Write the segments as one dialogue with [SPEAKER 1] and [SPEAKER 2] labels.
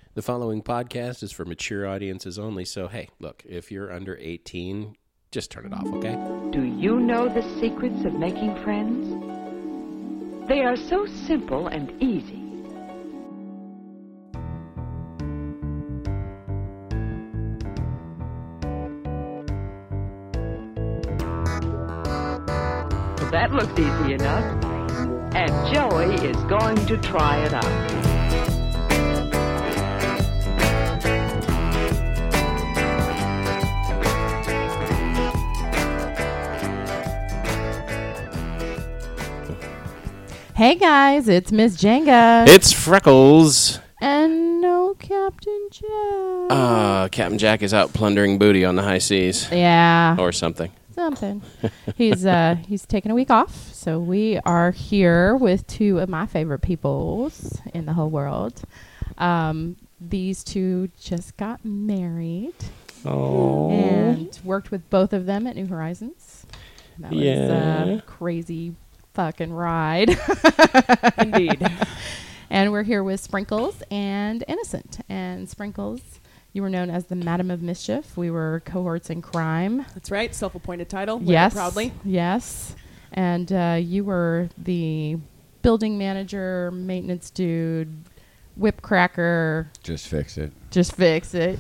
[SPEAKER 1] The following podcast is for mature audiences only, so hey, look, if you're under 18, just turn it off, okay?
[SPEAKER 2] Do you know the secrets of making friends? They are so simple and easy. That looks easy enough. And Joey is going to try it out.
[SPEAKER 3] Hey guys, it's Miss Jenga.
[SPEAKER 1] It's Freckles.
[SPEAKER 3] And no Captain Jack.
[SPEAKER 1] Captain Jack is out plundering booty on the high seas.
[SPEAKER 3] Yeah.
[SPEAKER 1] Or something.
[SPEAKER 3] He's taking a week off, so we are here with two of my favorite peoples in the whole world. These two just got married.
[SPEAKER 1] Oh.
[SPEAKER 3] And worked with both of them at New Horizons. That was a crazy fucking ride.
[SPEAKER 4] Indeed.
[SPEAKER 3] And we're here with Sprinkles and Innocent. And Sprinkles, you were known as the Madam of Mischief. We were cohorts in crime.
[SPEAKER 4] That's right. Self-appointed title.
[SPEAKER 3] Yes.
[SPEAKER 4] Proudly.
[SPEAKER 3] Yes. And you were the building manager, maintenance dude, whip cracker.
[SPEAKER 5] Just fix it.
[SPEAKER 3] Just fix it.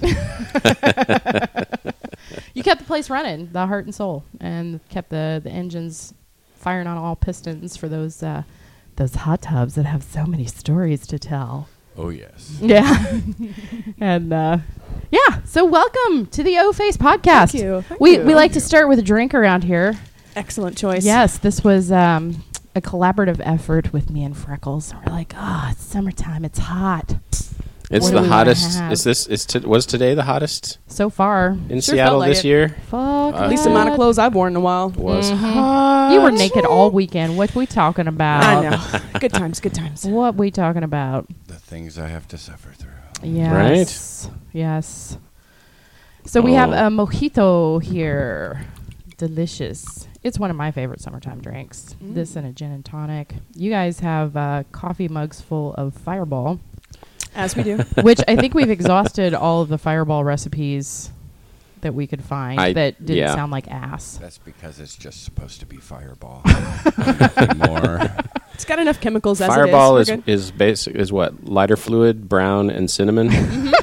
[SPEAKER 3] You kept the place running, the heart and soul, and kept the engines firing on all pistons for those hot tubs that have so many stories to tell.
[SPEAKER 5] Oh, yes.
[SPEAKER 3] Yeah. And, so welcome to the O-Face podcast.
[SPEAKER 4] Thank you.
[SPEAKER 3] We like to start with a drink around here.
[SPEAKER 4] Excellent choice.
[SPEAKER 3] Yes, this was a collaborative effort with me and Freckles. We're like, it's summertime. It's hot.
[SPEAKER 1] It's
[SPEAKER 3] What
[SPEAKER 1] the
[SPEAKER 3] do we
[SPEAKER 1] hottest.
[SPEAKER 3] have?
[SPEAKER 1] Was today the hottest
[SPEAKER 3] So far.
[SPEAKER 1] in
[SPEAKER 4] Sure
[SPEAKER 1] Seattle
[SPEAKER 4] felt like
[SPEAKER 1] this
[SPEAKER 4] it.
[SPEAKER 1] year?
[SPEAKER 3] Fuck.
[SPEAKER 4] At least the amount of clothes I've worn in a while.
[SPEAKER 1] Was
[SPEAKER 3] Mhm.
[SPEAKER 1] hot.
[SPEAKER 3] You were naked all weekend. What we talking about?
[SPEAKER 4] I know. Good times. Good times.
[SPEAKER 3] What we talking about?
[SPEAKER 5] The things I have to suffer through.
[SPEAKER 3] Yes. Yes. So we have a mojito here. Delicious. It's one of my favorite summertime drinks. This and a gin and tonic. You guys have coffee mugs full of Fireball,
[SPEAKER 4] As we do.
[SPEAKER 3] which I think we've exhausted all of the Fireball recipes that we could find that didn't sound like ass.
[SPEAKER 5] That's because it's just supposed to be Fireball. Nothing more.
[SPEAKER 4] It's got enough chemicals as
[SPEAKER 1] Fireball
[SPEAKER 4] it is.
[SPEAKER 1] is basic is what? Lighter fluid, brown, and cinnamon.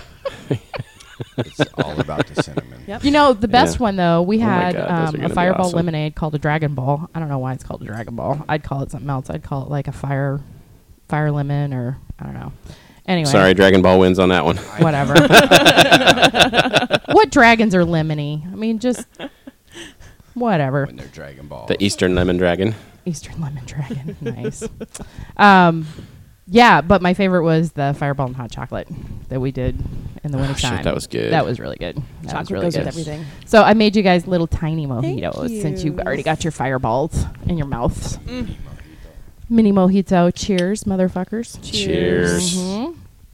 [SPEAKER 5] It's all about the cinnamon.
[SPEAKER 4] Yep.
[SPEAKER 3] You know, the best
[SPEAKER 1] Yeah.
[SPEAKER 3] one, though, we
[SPEAKER 1] Oh my
[SPEAKER 3] had
[SPEAKER 1] God, those are
[SPEAKER 3] a
[SPEAKER 1] gonna be
[SPEAKER 3] Fireball
[SPEAKER 1] awesome.
[SPEAKER 3] lemonade called a Dragon Ball. I don't know why it's called a Dragon Ball. I'd call it something else. I'd call it like a fire lemon, or I don't know. Anyway.
[SPEAKER 1] Sorry, Dragon Ball wins on that one.
[SPEAKER 3] Whatever. What dragons are lemony? I mean, just whatever.
[SPEAKER 5] When they're Dragon Balls.
[SPEAKER 1] The Eastern Lemon Dragon.
[SPEAKER 3] Eastern lemon dragon. Nice. Yeah, but my favorite was the Fireball and hot chocolate that we did in the wintertime.
[SPEAKER 1] Shit, that was good.
[SPEAKER 3] That was really good. That was
[SPEAKER 4] Chocolate
[SPEAKER 3] really
[SPEAKER 4] goes
[SPEAKER 3] good.
[SPEAKER 4] with everything.
[SPEAKER 3] So I made you guys little tiny mojitos
[SPEAKER 4] Thank
[SPEAKER 3] since
[SPEAKER 4] you.
[SPEAKER 3] you've already got your fireballs in your mouths. Mini mojito. Cheers, motherfuckers.
[SPEAKER 1] Cheers.
[SPEAKER 3] Mhm.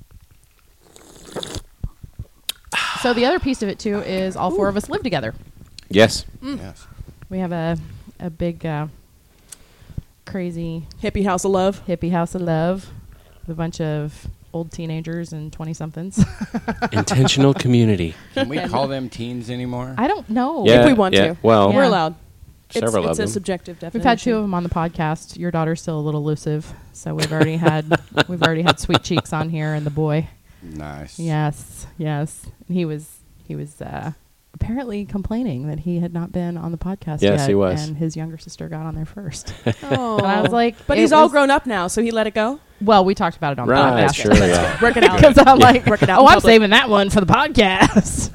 [SPEAKER 3] So the other piece of it, too, is all four of us live together.
[SPEAKER 1] Yes.
[SPEAKER 5] Yes.
[SPEAKER 3] We have a big, crazy
[SPEAKER 4] Hippie house of love.
[SPEAKER 3] hippie house of love with a bunch of old teenagers and 20-somethings.
[SPEAKER 1] Intentional community.
[SPEAKER 5] Can we call them teens anymore?
[SPEAKER 3] I don't know.
[SPEAKER 1] Yeah,
[SPEAKER 4] we want to.
[SPEAKER 1] Well,
[SPEAKER 3] Yeah.
[SPEAKER 4] We're allowed.
[SPEAKER 1] several
[SPEAKER 4] it's
[SPEAKER 1] of
[SPEAKER 4] a
[SPEAKER 1] them.
[SPEAKER 4] subjective definition.
[SPEAKER 3] We've had two of them on the podcast. Your daughter's still a little elusive, so we've already had Sweet Cheeks on here and the boy.
[SPEAKER 5] Nice.
[SPEAKER 3] Yes. He was apparently complaining that he had not been on the podcast yet.
[SPEAKER 1] Yes, he was.
[SPEAKER 3] And his younger sister got on there first.
[SPEAKER 4] Oh.
[SPEAKER 3] And I was like,
[SPEAKER 4] but
[SPEAKER 3] it
[SPEAKER 4] he's all
[SPEAKER 3] was-
[SPEAKER 4] grown up now, so he let it go.
[SPEAKER 3] Well, we talked about it on the
[SPEAKER 1] Right,
[SPEAKER 3] podcast.
[SPEAKER 1] sure, yeah.
[SPEAKER 4] Work it out.
[SPEAKER 3] Because I'm like,
[SPEAKER 4] Work it out
[SPEAKER 3] oh,
[SPEAKER 4] in
[SPEAKER 3] I'm
[SPEAKER 4] public.
[SPEAKER 3] saving that one for the podcast.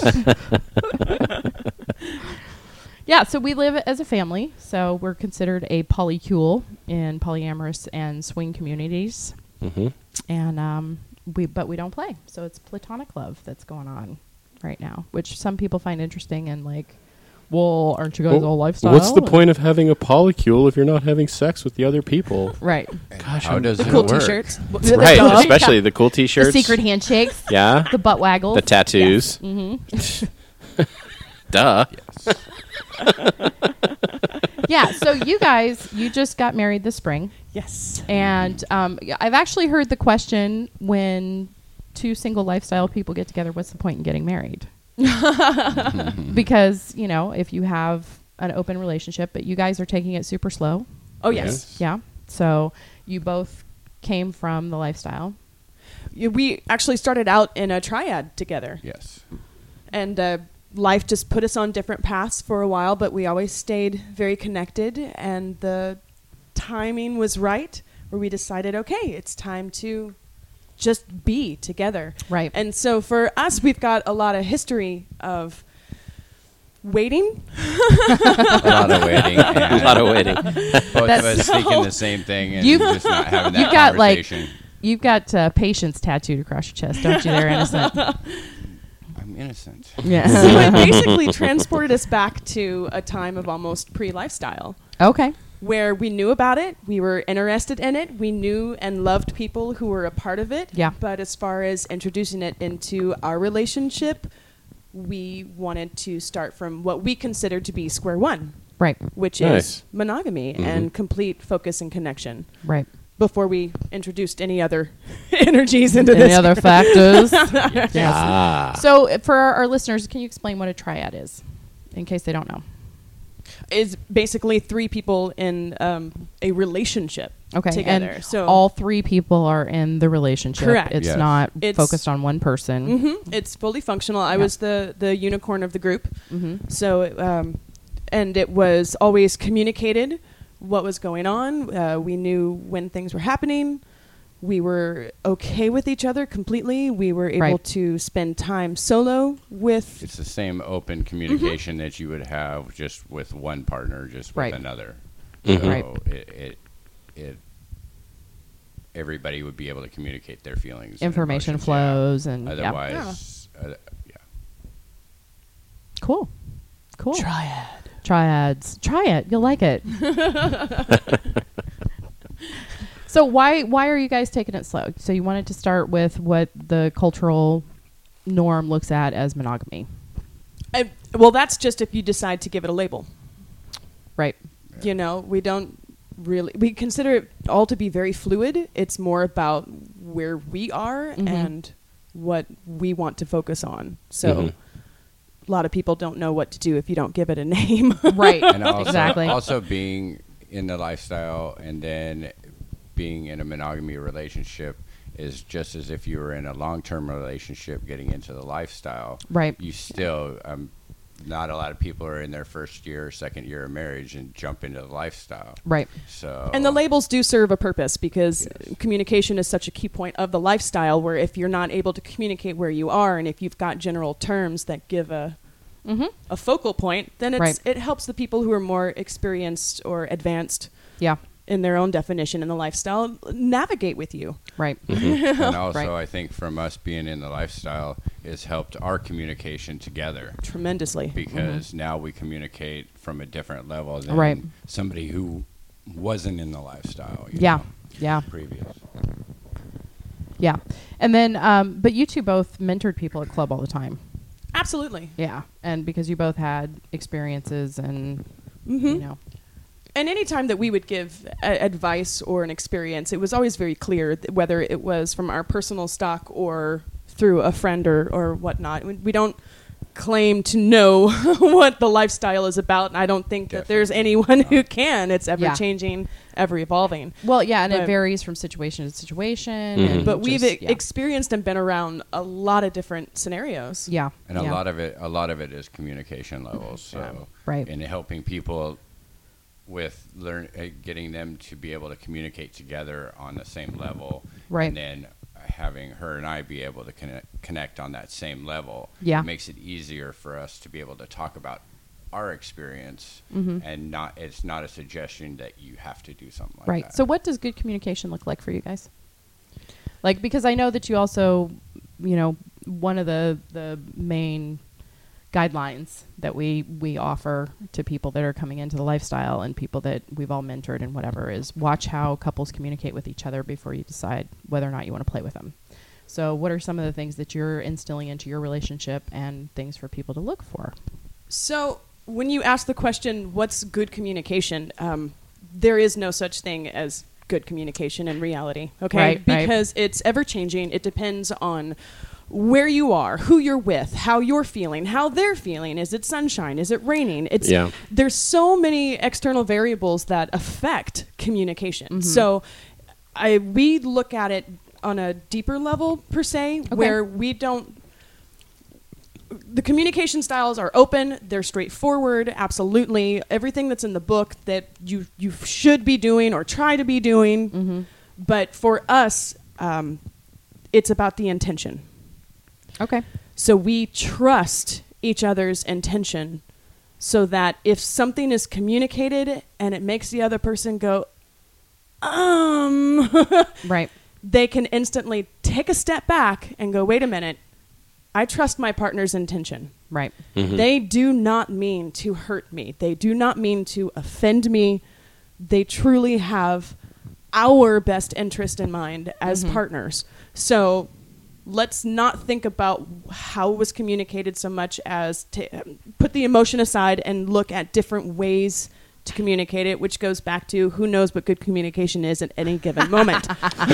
[SPEAKER 3] Yeah, so we live as a family. So we're considered a polycule in polyamorous and swing communities.
[SPEAKER 1] Mm-hmm.
[SPEAKER 3] And we don't play. So it's platonic love that's going on right now, which some people find interesting and like, well, aren't you guys all lifestyle?
[SPEAKER 1] What's the point of having a polycule if you're not having sex with the other people?
[SPEAKER 3] Right.
[SPEAKER 5] And
[SPEAKER 1] Gosh,
[SPEAKER 5] how does
[SPEAKER 4] The
[SPEAKER 5] it
[SPEAKER 4] cool
[SPEAKER 5] work?
[SPEAKER 4] t-shirts.
[SPEAKER 1] Right,
[SPEAKER 3] Duh.
[SPEAKER 1] especially the cool T-shirts.
[SPEAKER 3] The secret handshakes.
[SPEAKER 1] Yeah.
[SPEAKER 3] The butt waggles.
[SPEAKER 1] The tattoos. Duh.
[SPEAKER 3] Yeah, so you guys, you just got married this spring.
[SPEAKER 4] Yes.
[SPEAKER 3] And I've actually heard the question when two single lifestyle people get together, what's the point in getting married? Because, you know, if you have an open relationship, but you guys are taking it super slow.
[SPEAKER 4] Oh, yes.
[SPEAKER 3] Yeah. So you both came from the lifestyle.
[SPEAKER 4] We actually started out in a triad together.
[SPEAKER 5] Yes.
[SPEAKER 4] And life just put us on different paths for a while, but we always stayed very connected. And the timing was right where we decided, okay, it's time to just be together.
[SPEAKER 3] Right.
[SPEAKER 4] And so for us, we've got a lot of history of waiting.
[SPEAKER 5] A lot of waiting.
[SPEAKER 1] A lot of waiting.
[SPEAKER 5] Both of us thinking the same thing and
[SPEAKER 3] You've-
[SPEAKER 5] just not having that
[SPEAKER 3] you've got, like,
[SPEAKER 5] conversation.
[SPEAKER 3] You've got patience tattooed across your chest, don't you there, Innocent?
[SPEAKER 5] I'm innocent.
[SPEAKER 3] Yeah.
[SPEAKER 4] So it basically transported us back to a time of almost pre-lifestyle,
[SPEAKER 3] Okay.
[SPEAKER 4] where we knew about it, we were interested in it, we knew and loved people who were a part of it.
[SPEAKER 3] Yeah.
[SPEAKER 4] But as far as introducing it into our relationship, we wanted to start from what we considered to be square one,
[SPEAKER 3] Right.
[SPEAKER 4] which
[SPEAKER 1] Nice.
[SPEAKER 4] is monogamy and complete focus and connection,
[SPEAKER 3] Right.
[SPEAKER 4] before we introduced any other energies into
[SPEAKER 3] Any
[SPEAKER 4] this.
[SPEAKER 3] other factors? Yes.
[SPEAKER 1] Ah.
[SPEAKER 3] So for our listeners, can you explain what a triad is, in case they don't know?
[SPEAKER 4] Is basically three people in a relationship
[SPEAKER 3] Okay.
[SPEAKER 4] together.
[SPEAKER 3] And
[SPEAKER 4] So
[SPEAKER 3] all three people are in the relationship.
[SPEAKER 4] Correct.
[SPEAKER 3] It's
[SPEAKER 5] Yes.
[SPEAKER 3] not
[SPEAKER 4] It's-
[SPEAKER 3] focused on one person.
[SPEAKER 4] It's fully functional. I
[SPEAKER 3] Yeah.
[SPEAKER 4] was the unicorn of the group.
[SPEAKER 3] Mm-hmm.
[SPEAKER 4] So, and it was always communicated what was going on. We knew when things were happening. We were okay with each other completely. We were able
[SPEAKER 3] Right.
[SPEAKER 4] to spend time solo with.
[SPEAKER 5] It's the same open communication that you would have just with one partner, just with
[SPEAKER 3] Right.
[SPEAKER 5] another.
[SPEAKER 1] Mhm.
[SPEAKER 5] So
[SPEAKER 3] Right.
[SPEAKER 5] it everybody would be able to communicate their feelings. and
[SPEAKER 3] Information
[SPEAKER 5] emotions,
[SPEAKER 3] flows and yeah.
[SPEAKER 5] Otherwise, yeah.
[SPEAKER 3] Cool. Cool.
[SPEAKER 4] Triad.
[SPEAKER 3] Triads. Try it. You'll like it. So why are you guys taking it slow? So you wanted to start with what the cultural norm looks at as monogamy.
[SPEAKER 4] Well, that's just if you decide to give it a label.
[SPEAKER 3] Right.
[SPEAKER 4] You know, we don't really, we consider it all to be very fluid. It's more about where we are
[SPEAKER 3] Mhm.
[SPEAKER 4] and what we want to focus on. So
[SPEAKER 1] Mhm.
[SPEAKER 4] a lot of people don't know what to do if you don't give it a name.
[SPEAKER 3] Right.
[SPEAKER 5] And also,
[SPEAKER 3] Exactly.
[SPEAKER 5] also being in the lifestyle and then being in a monogamy relationship is just as if you were in a long-term relationship getting into the lifestyle.
[SPEAKER 3] Right.
[SPEAKER 5] You still, not a lot of people are in their first year or second year of marriage and jump into the lifestyle.
[SPEAKER 3] Right.
[SPEAKER 5] So
[SPEAKER 4] And the labels do serve a purpose because
[SPEAKER 5] Yes.
[SPEAKER 4] communication is such a key point of the lifestyle, where if you're not able to communicate where you are and if you've got general terms that give a focal point, then
[SPEAKER 3] Right.
[SPEAKER 4] it helps the people who are more experienced or advanced
[SPEAKER 3] Yeah.
[SPEAKER 4] in their own definition in the lifestyle navigate with you.
[SPEAKER 3] Right.
[SPEAKER 5] and also
[SPEAKER 3] Right.
[SPEAKER 5] I think from us being in the lifestyle has helped our communication together
[SPEAKER 4] Tremendously.
[SPEAKER 5] because now we communicate from a different level than
[SPEAKER 3] Right.
[SPEAKER 5] somebody who wasn't in the lifestyle. you
[SPEAKER 3] Yeah.
[SPEAKER 5] know,
[SPEAKER 3] Yeah.
[SPEAKER 5] previous.
[SPEAKER 3] Yeah. And then, but you two both mentored people at club all the time.
[SPEAKER 4] Absolutely.
[SPEAKER 3] Yeah. And because you both had experiences and,
[SPEAKER 4] Mm-hmm.
[SPEAKER 3] you know,
[SPEAKER 4] And any time that we would give advice or an experience, it was always very clear whether it was from our personal stock or through a friend or whatnot. We don't claim to know what the lifestyle is about, and I don't think that there's anyone who can. It's ever changing, ever evolving.
[SPEAKER 3] well, yeah. And it
[SPEAKER 4] But-
[SPEAKER 3] varies from situation to situation.
[SPEAKER 1] Mhm.
[SPEAKER 3] And
[SPEAKER 4] But we've
[SPEAKER 3] just- yeah.
[SPEAKER 4] experienced and been around a lot of different scenarios.
[SPEAKER 3] Yeah.
[SPEAKER 5] And
[SPEAKER 3] yeah.
[SPEAKER 5] a lot of it is communication levels. So
[SPEAKER 3] Right.
[SPEAKER 5] and helping people with getting them to be able to communicate together on the same level.
[SPEAKER 3] Right.
[SPEAKER 5] And then having her and I be able to connect on that same level.
[SPEAKER 3] Yeah.
[SPEAKER 5] It makes it easier for us to be able to talk about our experience
[SPEAKER 3] Mhm.
[SPEAKER 5] and it's not a suggestion that you have to do something like
[SPEAKER 3] Right.
[SPEAKER 5] that.
[SPEAKER 3] So what does good communication look like for you guys? Like, because I know that you also, you know, one of the main guidelines that we offer to people that are coming into the lifestyle and people that we've all mentored and whatever is watch how couples communicate with each other before you decide whether or not you want to play with them. So what are some of the things that you're instilling into your relationship and things for people to look for?
[SPEAKER 4] So when you ask the question, what's good communication, there is no such thing as good communication in reality. Okay,
[SPEAKER 3] Right, right.
[SPEAKER 4] because it's ever changing. It depends on where you are, who you're with, how you're feeling, how they're feeling. Is it sunshine? Is it raining? There's so many external variables that affect communication. So we look at it on a deeper level per se, where we don't. The communication styles are open. They're straightforward. Absolutely, everything that's in the book that you should be doing or try to be doing. But for us, it's about the intention.
[SPEAKER 3] Okay.
[SPEAKER 4] So we trust each other's intention, so that if something is communicated and it makes the other person go,
[SPEAKER 3] Right.
[SPEAKER 4] they can instantly take a step back and go, wait a minute, I trust my partner's intention.
[SPEAKER 3] Right.
[SPEAKER 4] They do not mean to hurt me. They do not mean to offend me. They truly have our best interest in mind as partners. So let's not think about how it was communicated so much as to put the emotion aside and look at different ways to communicate it, which goes back to who knows what good communication is at any given moment.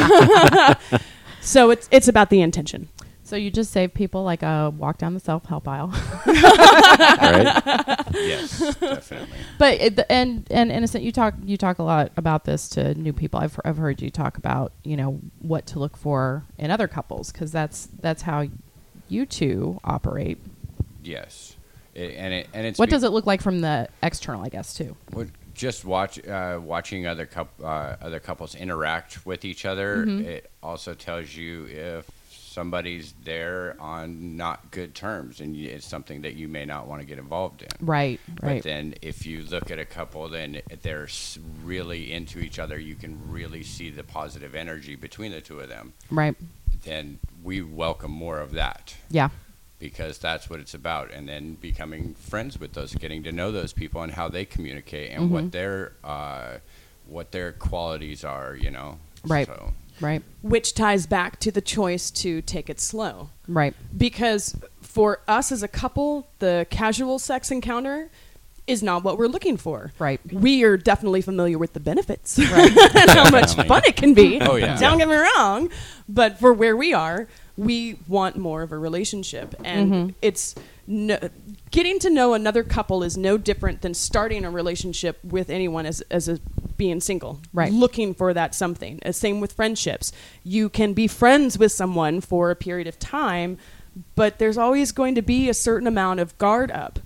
[SPEAKER 4] So it's about the intention.
[SPEAKER 3] So you just save people like a walk down the self-help aisle.
[SPEAKER 1] Right?
[SPEAKER 5] Yes, definitely.
[SPEAKER 3] But and Innocent, you talk a lot about this to new people. I've heard you talk about, you know, what to look for in other couples, because that's how you two operate.
[SPEAKER 5] Yes, and it's
[SPEAKER 3] What does it look like from the external, I guess, too?
[SPEAKER 5] Just watching other couples interact with each other. It also tells you if somebody's there on not good terms, and it's something that you may not want to get involved in.
[SPEAKER 3] Right.
[SPEAKER 5] But then if you look at a couple, then they're really into each other. You can really see the positive energy between the two of them.
[SPEAKER 3] Right.
[SPEAKER 5] Then we welcome more of that.
[SPEAKER 3] Yeah.
[SPEAKER 5] Because that's what it's about. And then becoming friends with those, getting to know those people and how they communicate and what their qualities are, you know.
[SPEAKER 3] Right.
[SPEAKER 5] So.
[SPEAKER 3] Right.
[SPEAKER 4] Which ties back to the choice to take it slow.
[SPEAKER 3] Right.
[SPEAKER 4] Because for us as a couple, the casual sex encounter is not what we're looking for.
[SPEAKER 3] Right.
[SPEAKER 4] We are definitely familiar with the benefits and how much fun it can be.
[SPEAKER 5] Oh, yeah.
[SPEAKER 4] Don't get me wrong. But for where we are, we want more of a relationship. And it's getting to know another couple is no different than starting a relationship with anyone as a being single.
[SPEAKER 3] Right.
[SPEAKER 4] Looking for that something. Same with friendships. You can be friends with someone for a period of time, but there's always going to be a certain amount of guard up.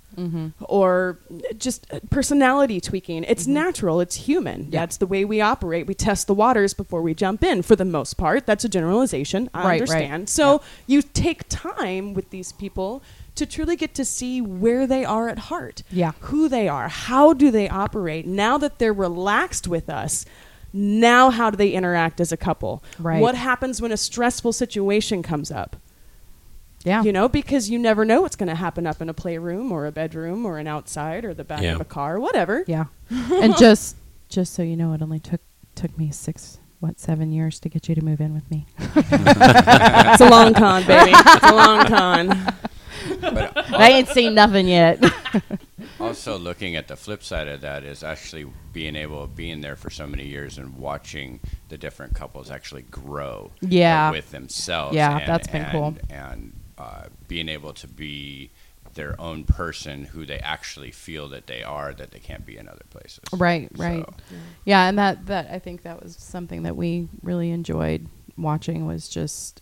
[SPEAKER 4] Or just personality tweaking. It's natural. It's human.
[SPEAKER 3] Yeah.
[SPEAKER 4] That's the way we operate. We test the waters before we jump in, for the most part. That's a generalization. I understand. So you take time with these people to truly get to see where they are at heart, who they are, how do they operate. Now that they're relaxed with us, now how do they interact as a couple?
[SPEAKER 3] Right.
[SPEAKER 4] What happens when a stressful situation comes up?
[SPEAKER 3] Yeah.
[SPEAKER 4] You know, because you never know what's going to happen up in a playroom or a bedroom or an outside or the back of a car, whatever.
[SPEAKER 3] Yeah. And just so you know, it only took me 7 years to get you to move in with me.
[SPEAKER 4] It's a long con, baby. It's a long con.
[SPEAKER 5] But
[SPEAKER 3] I ain't seen nothing yet.
[SPEAKER 5] also looking at the flip side of that is actually being there for so many years and watching the different couples actually grow with themselves.
[SPEAKER 3] Yeah, that's been cool.
[SPEAKER 5] And being able to be their own person who they actually feel that they are, that they can't be in other places.
[SPEAKER 3] Right.
[SPEAKER 5] So.
[SPEAKER 3] Yeah, and that I think that was something that we really enjoyed watching, was just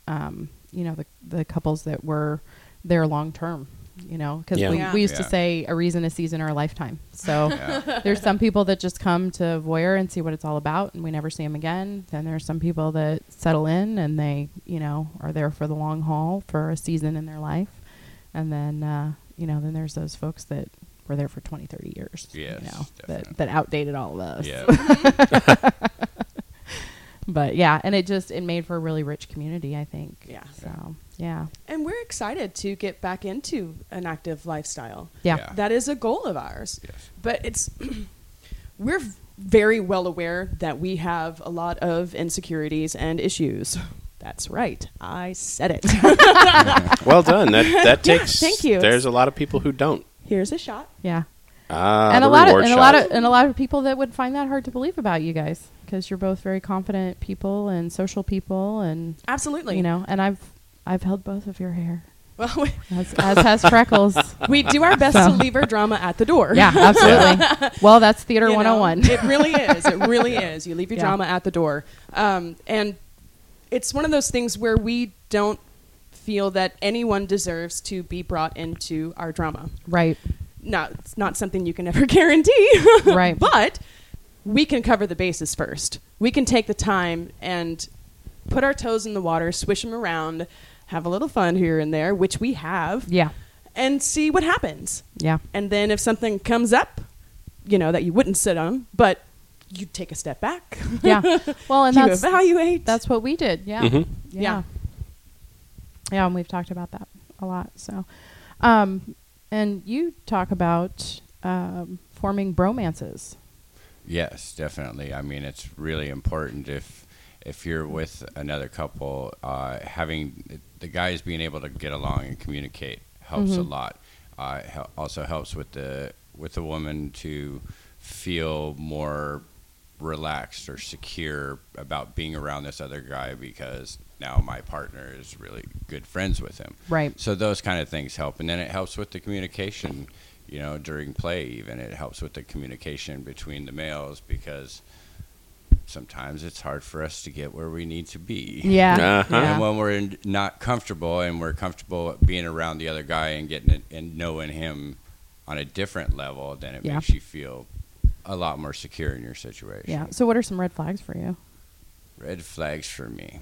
[SPEAKER 3] the couples that were there long term. You know, because we used to say a reason, a season, or a lifetime. So there's some people that just come to voyeur and see what it's all about, and we never see them again. Then there's some people that settle in and they, are there for the long haul, for a season in their life. And then, then there's those folks that were there for 20, 30 years.
[SPEAKER 5] Yes,
[SPEAKER 3] that outdated all of us.
[SPEAKER 5] Yeah.
[SPEAKER 3] But yeah, and it made for a really rich community, I think.
[SPEAKER 4] Yeah.
[SPEAKER 3] So yeah.
[SPEAKER 4] And we're excited to get back into an active lifestyle.
[SPEAKER 3] Yeah.
[SPEAKER 4] That is a goal of ours.
[SPEAKER 5] Yes.
[SPEAKER 4] But we're very well aware that we have a lot of insecurities and issues. That's right. I said it.
[SPEAKER 1] Well done. That takes.
[SPEAKER 4] Thank you.
[SPEAKER 1] There's a lot of people who don't.
[SPEAKER 4] Here's a shot.
[SPEAKER 3] Yeah.
[SPEAKER 1] Ah,
[SPEAKER 3] And
[SPEAKER 1] the
[SPEAKER 3] a lot
[SPEAKER 1] reward shot.
[SPEAKER 3] of people that would find that hard to believe about you guys. because you're both very confident people and social people, and
[SPEAKER 4] Absolutely.
[SPEAKER 3] you know, and I've held both of your hair,
[SPEAKER 4] Well,
[SPEAKER 3] as has Freckles.
[SPEAKER 4] we do our best to leave our drama at the door.
[SPEAKER 3] Yeah, absolutely. Well, that's Theater
[SPEAKER 4] You know,
[SPEAKER 3] 101.
[SPEAKER 4] It really is. It really is. You leave your
[SPEAKER 3] Yeah.
[SPEAKER 4] drama at the door. And it's one of those things where we don't feel that anyone deserves to be brought into our drama.
[SPEAKER 3] Right.
[SPEAKER 4] Now, it's not something you can ever guarantee.
[SPEAKER 3] Right.
[SPEAKER 4] But we can cover the bases first. We can take the time and put our toes in the water, swish them around, have a little fun here and there, which we have,
[SPEAKER 3] Yeah.
[SPEAKER 4] and see what happens.
[SPEAKER 3] Yeah.
[SPEAKER 4] And then if something comes up, you know, that you wouldn't sit on, but you take a step back.
[SPEAKER 3] Yeah. Well, and
[SPEAKER 4] you
[SPEAKER 3] that's
[SPEAKER 4] evaluate.
[SPEAKER 3] that's what we did. Yeah.
[SPEAKER 1] Mhm.
[SPEAKER 3] Yeah. Yeah, and we've talked about that a lot. So, and you talk about forming bromances.
[SPEAKER 5] Yes, definitely. I mean, it's really important if you're with another couple, having the guys being able to get along and communicate helps a lot. Also helps with the woman to feel more relaxed or secure about being around this other guy, because now my partner is really good friends with him.
[SPEAKER 3] Right.
[SPEAKER 5] So those kind of things help, and then it helps with the communication. You know, during play, even it helps with the communication between the males, because sometimes it's hard for us to get where we need to be.
[SPEAKER 3] Yeah.
[SPEAKER 1] Uh-huh.
[SPEAKER 5] And when we're not comfortable, and we're comfortable being around the other guy and getting it and knowing him on a different level, then it
[SPEAKER 3] Yeah.
[SPEAKER 5] makes you feel a lot more secure in your situation.
[SPEAKER 3] Yeah. So, what are some red flags for you?
[SPEAKER 5] Red flags for me.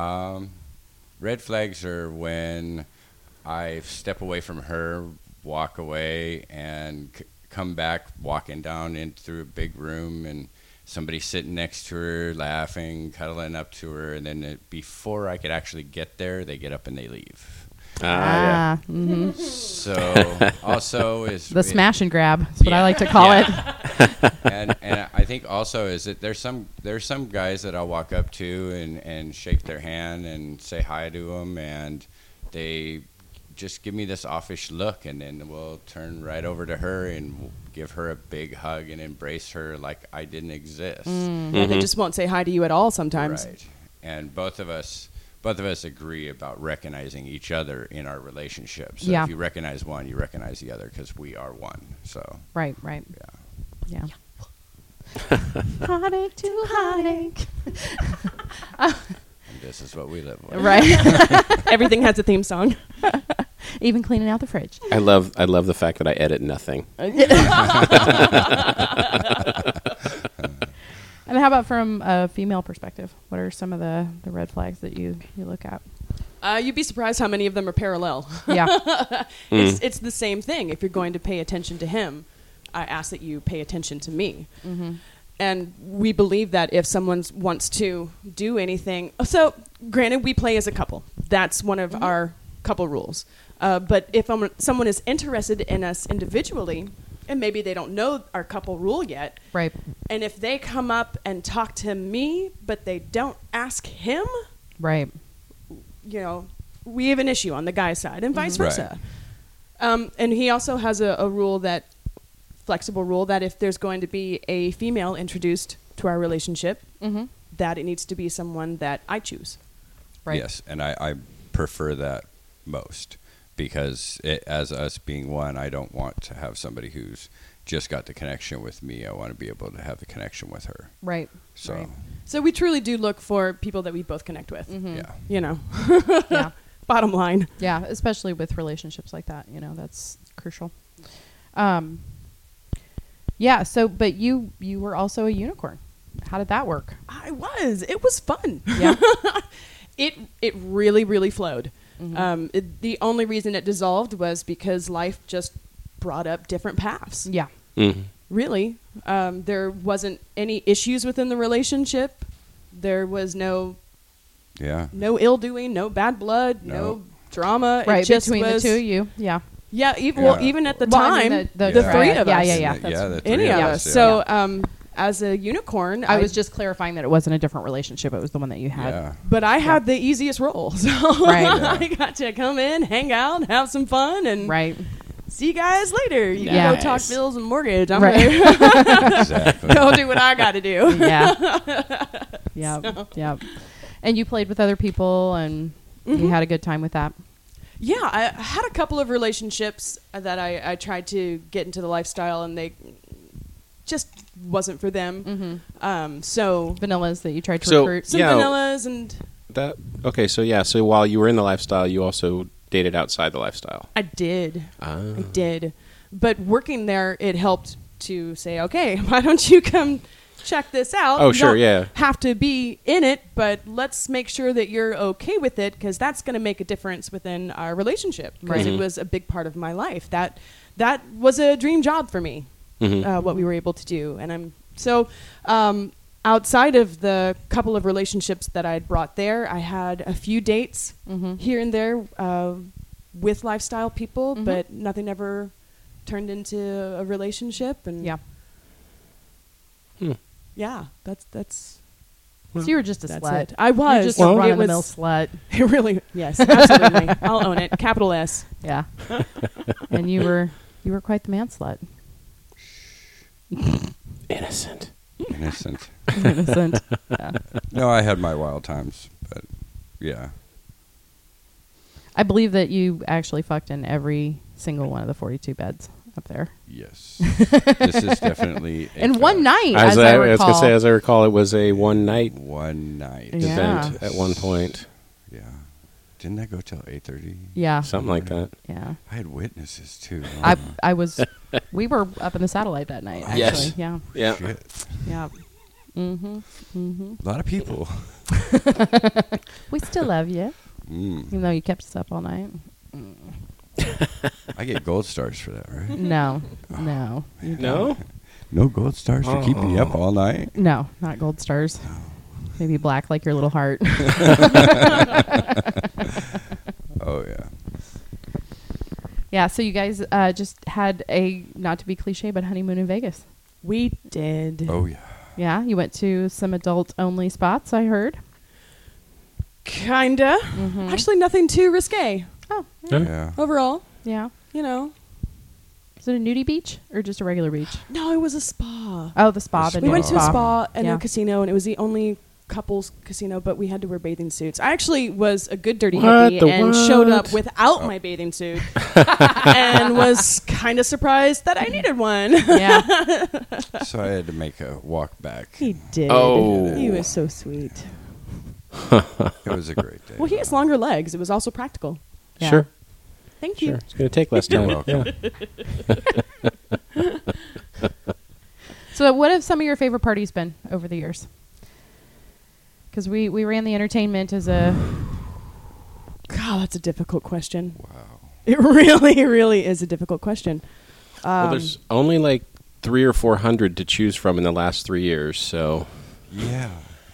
[SPEAKER 5] Red flags are when I step away from her, walk away, and come back walking down in through a big room, and somebody's sitting next to her, laughing, cuddling up to her, and then before I could actually get there, they get up and they leave.
[SPEAKER 1] Yeah.
[SPEAKER 3] Mm-hmm.
[SPEAKER 5] So also is
[SPEAKER 3] The smash and grab. That's what I like to call it.
[SPEAKER 5] and I think also is that there's some guys that I'll walk up to and shake their hand and say hi to them, and they just give me this offish look, and then we'll turn right over to her and give her a big hug and embrace her like I didn't exist.
[SPEAKER 4] And they just won't say hi to you at all sometimes.
[SPEAKER 5] Right. And both of us agree about recognizing each other in our relationship. So
[SPEAKER 3] Yeah.
[SPEAKER 5] if you recognize one, you recognize the other, because we are one. So
[SPEAKER 3] Right. Right. Yeah. Heartache to heartache.
[SPEAKER 5] and this is what we live with.
[SPEAKER 3] Right.
[SPEAKER 4] Everything has a theme song.
[SPEAKER 3] Even cleaning out the fridge.
[SPEAKER 1] I love the fact that I edit nothing.
[SPEAKER 3] And how about from a female perspective? What are some of the red flags that you look at?
[SPEAKER 4] You'd be surprised how many of them are parallel.
[SPEAKER 3] Yeah.
[SPEAKER 4] It's the same thing. If you're going to pay attention to him, I ask that you pay attention to me.
[SPEAKER 3] Mm-hmm.
[SPEAKER 4] And we believe that if someone wants to do anything, so granted, we play as a couple. That's one of our couple rules. But if someone is interested in us individually, and maybe they don't know our couple rule yet,
[SPEAKER 3] Right.
[SPEAKER 4] and if they come up and talk to me, but they don't ask him,
[SPEAKER 3] Right.
[SPEAKER 4] you know, we have an issue on the guy's side, and vice
[SPEAKER 5] Right.
[SPEAKER 4] versa. And he also has a rule that, flexible rule, that if there's going to be a female introduced to our relationship,
[SPEAKER 3] Mm-hmm.
[SPEAKER 4] that it needs to be someone that I choose.
[SPEAKER 3] Right.
[SPEAKER 5] Yes, and I prefer that most, because as us being one, I don't want to have somebody who's just got the connection with me. I want to be able to have the connection with her.
[SPEAKER 3] Right.
[SPEAKER 5] So,
[SPEAKER 3] Right.
[SPEAKER 4] So we truly do look for people that we both connect with.
[SPEAKER 3] Mm-hmm.
[SPEAKER 5] yeah.
[SPEAKER 4] You know,
[SPEAKER 3] Yeah.
[SPEAKER 4] bottom line.
[SPEAKER 3] Yeah. Especially with relationships like that, you know, that's crucial. Yeah. So, but you were also a unicorn. How did that work?
[SPEAKER 4] I was. It was fun.
[SPEAKER 3] Yeah.
[SPEAKER 4] It really, really flowed.
[SPEAKER 3] Mm-hmm.
[SPEAKER 4] The only reason it dissolved was because life just brought up different paths.
[SPEAKER 3] Yeah.
[SPEAKER 1] Mm-hmm.
[SPEAKER 4] Really. There wasn't any issues within the relationship. There was no
[SPEAKER 5] Yeah.
[SPEAKER 4] ill doing, no bad blood, no drama.
[SPEAKER 3] Right.
[SPEAKER 4] It just
[SPEAKER 3] Between
[SPEAKER 4] was,
[SPEAKER 3] the two of you. Yeah.
[SPEAKER 4] Yeah,
[SPEAKER 5] Yeah.
[SPEAKER 4] well, even at the
[SPEAKER 3] Well, I
[SPEAKER 4] time,
[SPEAKER 3] mean,
[SPEAKER 4] the
[SPEAKER 5] Yeah.
[SPEAKER 4] three of
[SPEAKER 3] Yeah,
[SPEAKER 4] us.
[SPEAKER 3] yeah, yeah.
[SPEAKER 5] The
[SPEAKER 3] That's-
[SPEAKER 5] three
[SPEAKER 4] Any
[SPEAKER 5] of
[SPEAKER 4] of
[SPEAKER 5] us.
[SPEAKER 4] us.
[SPEAKER 5] Yeah.
[SPEAKER 4] So, as a unicorn,
[SPEAKER 3] I was just clarifying that it wasn't a different relationship. It was the one that you had.
[SPEAKER 5] Yeah.
[SPEAKER 4] But I had the easiest role, so
[SPEAKER 3] Right.
[SPEAKER 4] I got to come in, hang out, have some fun, and
[SPEAKER 3] Right.
[SPEAKER 4] see you guys later. You
[SPEAKER 3] Yeah.
[SPEAKER 4] can go talk bills and mortgage. I'm
[SPEAKER 3] Right.
[SPEAKER 4] gonna
[SPEAKER 5] Exactly.
[SPEAKER 4] go do what I got to do.
[SPEAKER 3] Yeah. Yep. Yep. And you played with other people, and you had a good time with that.
[SPEAKER 4] Yeah, I had a couple of relationships that I tried to get into the lifestyle, and they just wasn't for them. So
[SPEAKER 3] Vanillas that you tried to
[SPEAKER 1] So-
[SPEAKER 3] recruit.
[SPEAKER 4] some
[SPEAKER 1] Yeah.
[SPEAKER 4] vanillas and
[SPEAKER 1] That okay? So yeah. So while you were in the lifestyle, you also dated outside the lifestyle.
[SPEAKER 4] I did.
[SPEAKER 1] Ah.
[SPEAKER 4] I did. But working there, it helped to say, okay, why don't you come check this out?
[SPEAKER 1] Oh,
[SPEAKER 4] You
[SPEAKER 1] sure,
[SPEAKER 4] don't
[SPEAKER 1] yeah.
[SPEAKER 4] have to be in it, but let's make sure that you're okay with it, because that's going to make a difference within our relationship. Because it was a big part of my life. That was a dream job for me. What we were able to do, and I'm so. Outside of the couple of relationships that I'd brought there, I had a few dates here and there with lifestyle people, but nothing ever turned into a relationship. And yeah, that's
[SPEAKER 3] So you were just a
[SPEAKER 4] that's
[SPEAKER 3] slut.
[SPEAKER 4] it. I was.
[SPEAKER 3] You're just a
[SPEAKER 1] Well,
[SPEAKER 3] run-of-the-mill
[SPEAKER 4] was-
[SPEAKER 3] slut.
[SPEAKER 4] It really, yes, absolutely. I'll own it. Capital S.
[SPEAKER 3] Yeah. And you were quite the man slut.
[SPEAKER 1] Innocent.
[SPEAKER 5] Innocent.
[SPEAKER 3] Innocent. Yeah.
[SPEAKER 5] No, I had my wild times, but yeah.
[SPEAKER 3] I believe that you actually fucked in every single one of the 42 beds up there.
[SPEAKER 5] Yes. This is definitely a
[SPEAKER 3] In one
[SPEAKER 5] fact.
[SPEAKER 3] night,
[SPEAKER 1] As
[SPEAKER 3] as I
[SPEAKER 1] I was
[SPEAKER 3] recall.
[SPEAKER 1] gonna say, as I recall, it was a one night
[SPEAKER 5] One night.
[SPEAKER 3] Yeah.
[SPEAKER 1] event at one point,
[SPEAKER 5] Yeah. Didn't that go till 8:30?
[SPEAKER 3] Yeah.
[SPEAKER 1] something like that.
[SPEAKER 3] Yeah.
[SPEAKER 5] I had witnesses too.
[SPEAKER 3] We were up in the satellite that night, actually.
[SPEAKER 1] Yes.
[SPEAKER 3] Yeah.
[SPEAKER 1] Yeah.
[SPEAKER 5] Shit.
[SPEAKER 3] Yeah.
[SPEAKER 5] A lot of people.
[SPEAKER 3] We still love you,
[SPEAKER 5] Mm.
[SPEAKER 3] even though you kept us up all night.
[SPEAKER 5] I get gold stars for that, right?
[SPEAKER 3] No. No. You
[SPEAKER 1] No.
[SPEAKER 5] No gold stars for keeping you up all night?
[SPEAKER 3] No, not gold stars. Maybe black like your little heart.
[SPEAKER 5] Oh, yeah.
[SPEAKER 3] Yeah, so you guys just had a, not to be cliche, but honeymoon in Vegas.
[SPEAKER 4] We did.
[SPEAKER 5] Oh, yeah.
[SPEAKER 3] Yeah, you went to some adult-only spots, I heard.
[SPEAKER 4] Kinda. Actually, nothing too risque
[SPEAKER 3] Oh,
[SPEAKER 5] Yeah.
[SPEAKER 4] overall.
[SPEAKER 3] yeah.
[SPEAKER 4] You know.
[SPEAKER 3] Is it a nudie beach or just a regular beach?
[SPEAKER 4] No, it was a spa.
[SPEAKER 3] Oh, the spa.
[SPEAKER 5] The
[SPEAKER 3] The
[SPEAKER 4] We went
[SPEAKER 3] nudie
[SPEAKER 4] to a spa and
[SPEAKER 3] Yeah.
[SPEAKER 4] a casino, and it was the only couples casino, but we had to wear bathing suits. I actually was a good dirty
[SPEAKER 1] What
[SPEAKER 4] hippie
[SPEAKER 1] the
[SPEAKER 4] and showed up
[SPEAKER 1] what?
[SPEAKER 4] without my bathing suit and was kind of surprised that I needed one.
[SPEAKER 3] Yeah.
[SPEAKER 5] So I had to make a walk back.
[SPEAKER 4] He did.
[SPEAKER 1] Oh.
[SPEAKER 4] He was so sweet.
[SPEAKER 5] It was a great day.
[SPEAKER 4] Well, he has longer legs. It was also practical.
[SPEAKER 3] Yeah.
[SPEAKER 1] Sure.
[SPEAKER 4] Thank
[SPEAKER 1] Sure.
[SPEAKER 4] you.
[SPEAKER 1] It's gonna take less
[SPEAKER 5] You're
[SPEAKER 1] time.
[SPEAKER 5] welcome.
[SPEAKER 1] Yeah.
[SPEAKER 3] So what have some of your favorite parties been over the years? Because we ran the entertainment as a...
[SPEAKER 4] God, that's a difficult question.
[SPEAKER 5] Wow.
[SPEAKER 4] It really, really is a difficult question.
[SPEAKER 1] Well, there's only like 300 or 400 to choose from in the last 3 years. So
[SPEAKER 5] Yeah.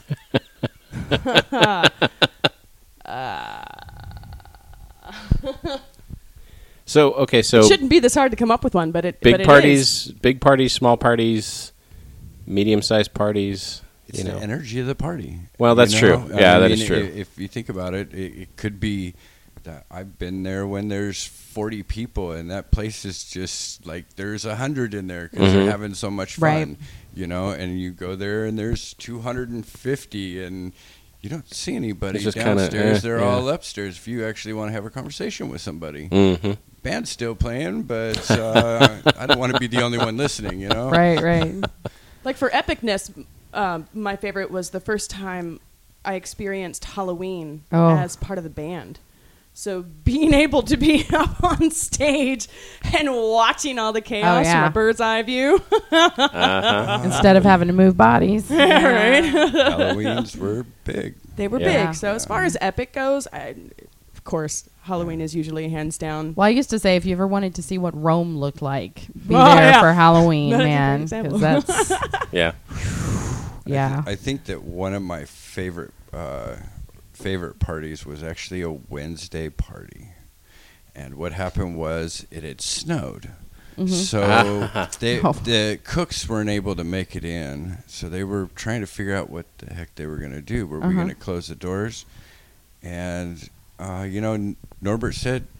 [SPEAKER 1] so okay. So
[SPEAKER 4] it shouldn't be this hard to come up with one, but it
[SPEAKER 1] big
[SPEAKER 4] but it
[SPEAKER 1] parties,
[SPEAKER 4] is.
[SPEAKER 1] big parties, small parties, medium-sized parties.
[SPEAKER 5] It's
[SPEAKER 1] You
[SPEAKER 5] the
[SPEAKER 1] know.
[SPEAKER 5] energy of the party.
[SPEAKER 1] Well, that's
[SPEAKER 5] You know?
[SPEAKER 1] true. Yeah, that is
[SPEAKER 5] mean,
[SPEAKER 1] true.
[SPEAKER 5] If you think about it, it could be that I've been there when there's 40 people and that place is just like there's 100 in there because
[SPEAKER 1] Mm-hmm.
[SPEAKER 5] they're having so much fun,
[SPEAKER 3] Right.
[SPEAKER 5] you know. And you go there and there's 250 and you don't see anybody
[SPEAKER 1] It's just kinda,
[SPEAKER 5] downstairs. They're
[SPEAKER 1] yeah.
[SPEAKER 5] all upstairs. If you actually want to have a conversation with somebody,
[SPEAKER 1] Mm-hmm.
[SPEAKER 5] band's still playing, but I don't want to be the only one listening, you know.
[SPEAKER 3] Right, right.
[SPEAKER 4] Like for epicness, my favorite was the first time I experienced Halloween
[SPEAKER 3] Oh.
[SPEAKER 4] as part of the band. So being able to be up on stage and watching all the chaos
[SPEAKER 3] yeah.
[SPEAKER 4] from a bird's eye view.
[SPEAKER 3] Instead of having to move bodies.
[SPEAKER 4] Right?
[SPEAKER 5] Halloweens were big.
[SPEAKER 4] They were
[SPEAKER 1] Yeah.
[SPEAKER 4] big. So as far as epic goes, of course, Halloween is usually hands down.
[SPEAKER 3] Well, I used to say if you ever wanted to see what Rome looked like, be
[SPEAKER 4] Oh,
[SPEAKER 3] there
[SPEAKER 4] yeah.
[SPEAKER 3] for Halloween,
[SPEAKER 4] That's a great
[SPEAKER 3] man.
[SPEAKER 4] example.
[SPEAKER 3] Because that's,
[SPEAKER 1] Yeah.
[SPEAKER 3] yeah.
[SPEAKER 5] I think that one of my favorite parties was actually a Wednesday party, and what happened was it had snowed, so
[SPEAKER 3] Oh.
[SPEAKER 5] the cooks weren't able to make it in. So they were trying to figure out what the heck they were going to do. Were we going to close the doors? And Norbert said,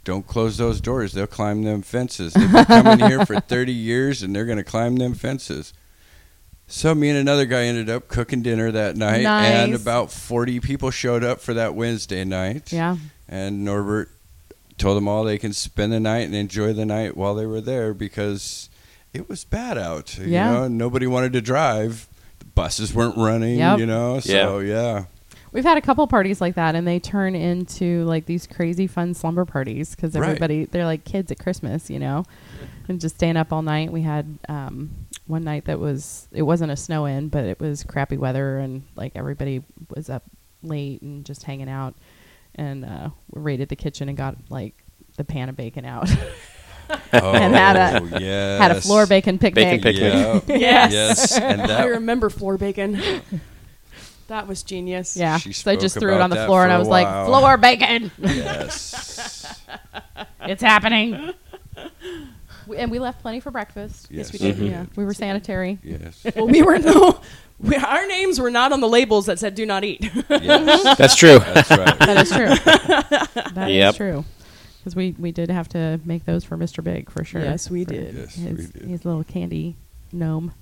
[SPEAKER 5] don't close those doors. They'll climb them fences. They've been coming here for 30 years, and they're going to climb them fences. So me and another guy ended up cooking dinner that night, and about 40 people showed up for that Wednesday night.
[SPEAKER 3] Yeah.
[SPEAKER 5] And Norbert told them all they can spend the night and enjoy the night while they were there because it was bad out.
[SPEAKER 3] Yeah.
[SPEAKER 5] You know, nobody wanted to drive. The buses weren't running,
[SPEAKER 3] Yep.
[SPEAKER 5] you know, so yeah.
[SPEAKER 3] We've had a couple parties like that, and they turn into like these crazy fun slumber parties because everybody, they're like kids at Christmas, you know, and just staying up all night. We had one night that it wasn't a snow in, but it was crappy weather, and like everybody was up late and just hanging out, and we raided the kitchen and got like the pan of bacon out. And had a floor bacon picnic.
[SPEAKER 1] Bacon picnic.
[SPEAKER 5] Yeah.
[SPEAKER 4] Yes.
[SPEAKER 5] And
[SPEAKER 4] I remember floor bacon. That was genius.
[SPEAKER 3] Yeah.
[SPEAKER 5] She
[SPEAKER 3] So I just
[SPEAKER 5] spoke
[SPEAKER 3] threw it
[SPEAKER 5] about
[SPEAKER 3] on the
[SPEAKER 5] that
[SPEAKER 3] floor,
[SPEAKER 5] for
[SPEAKER 3] and I
[SPEAKER 5] a
[SPEAKER 3] was like,
[SPEAKER 5] while.
[SPEAKER 3] floor bacon.
[SPEAKER 5] Yes.
[SPEAKER 3] It's happening. And we left plenty for breakfast.
[SPEAKER 5] Yes,
[SPEAKER 4] we did.
[SPEAKER 1] Mhm.
[SPEAKER 4] Yeah.
[SPEAKER 3] We were sanitary.
[SPEAKER 5] Yes.
[SPEAKER 4] Well, our names were not on the labels that said "Do not eat."
[SPEAKER 5] Yes.
[SPEAKER 1] That's true.
[SPEAKER 5] That's right.
[SPEAKER 3] That is true. That is
[SPEAKER 1] Yep.
[SPEAKER 3] true. Because we did have to make those for Mr. Big for sure.
[SPEAKER 4] Yes, we did.
[SPEAKER 5] Yes, we
[SPEAKER 3] His,
[SPEAKER 5] did.
[SPEAKER 3] his little candy gnome.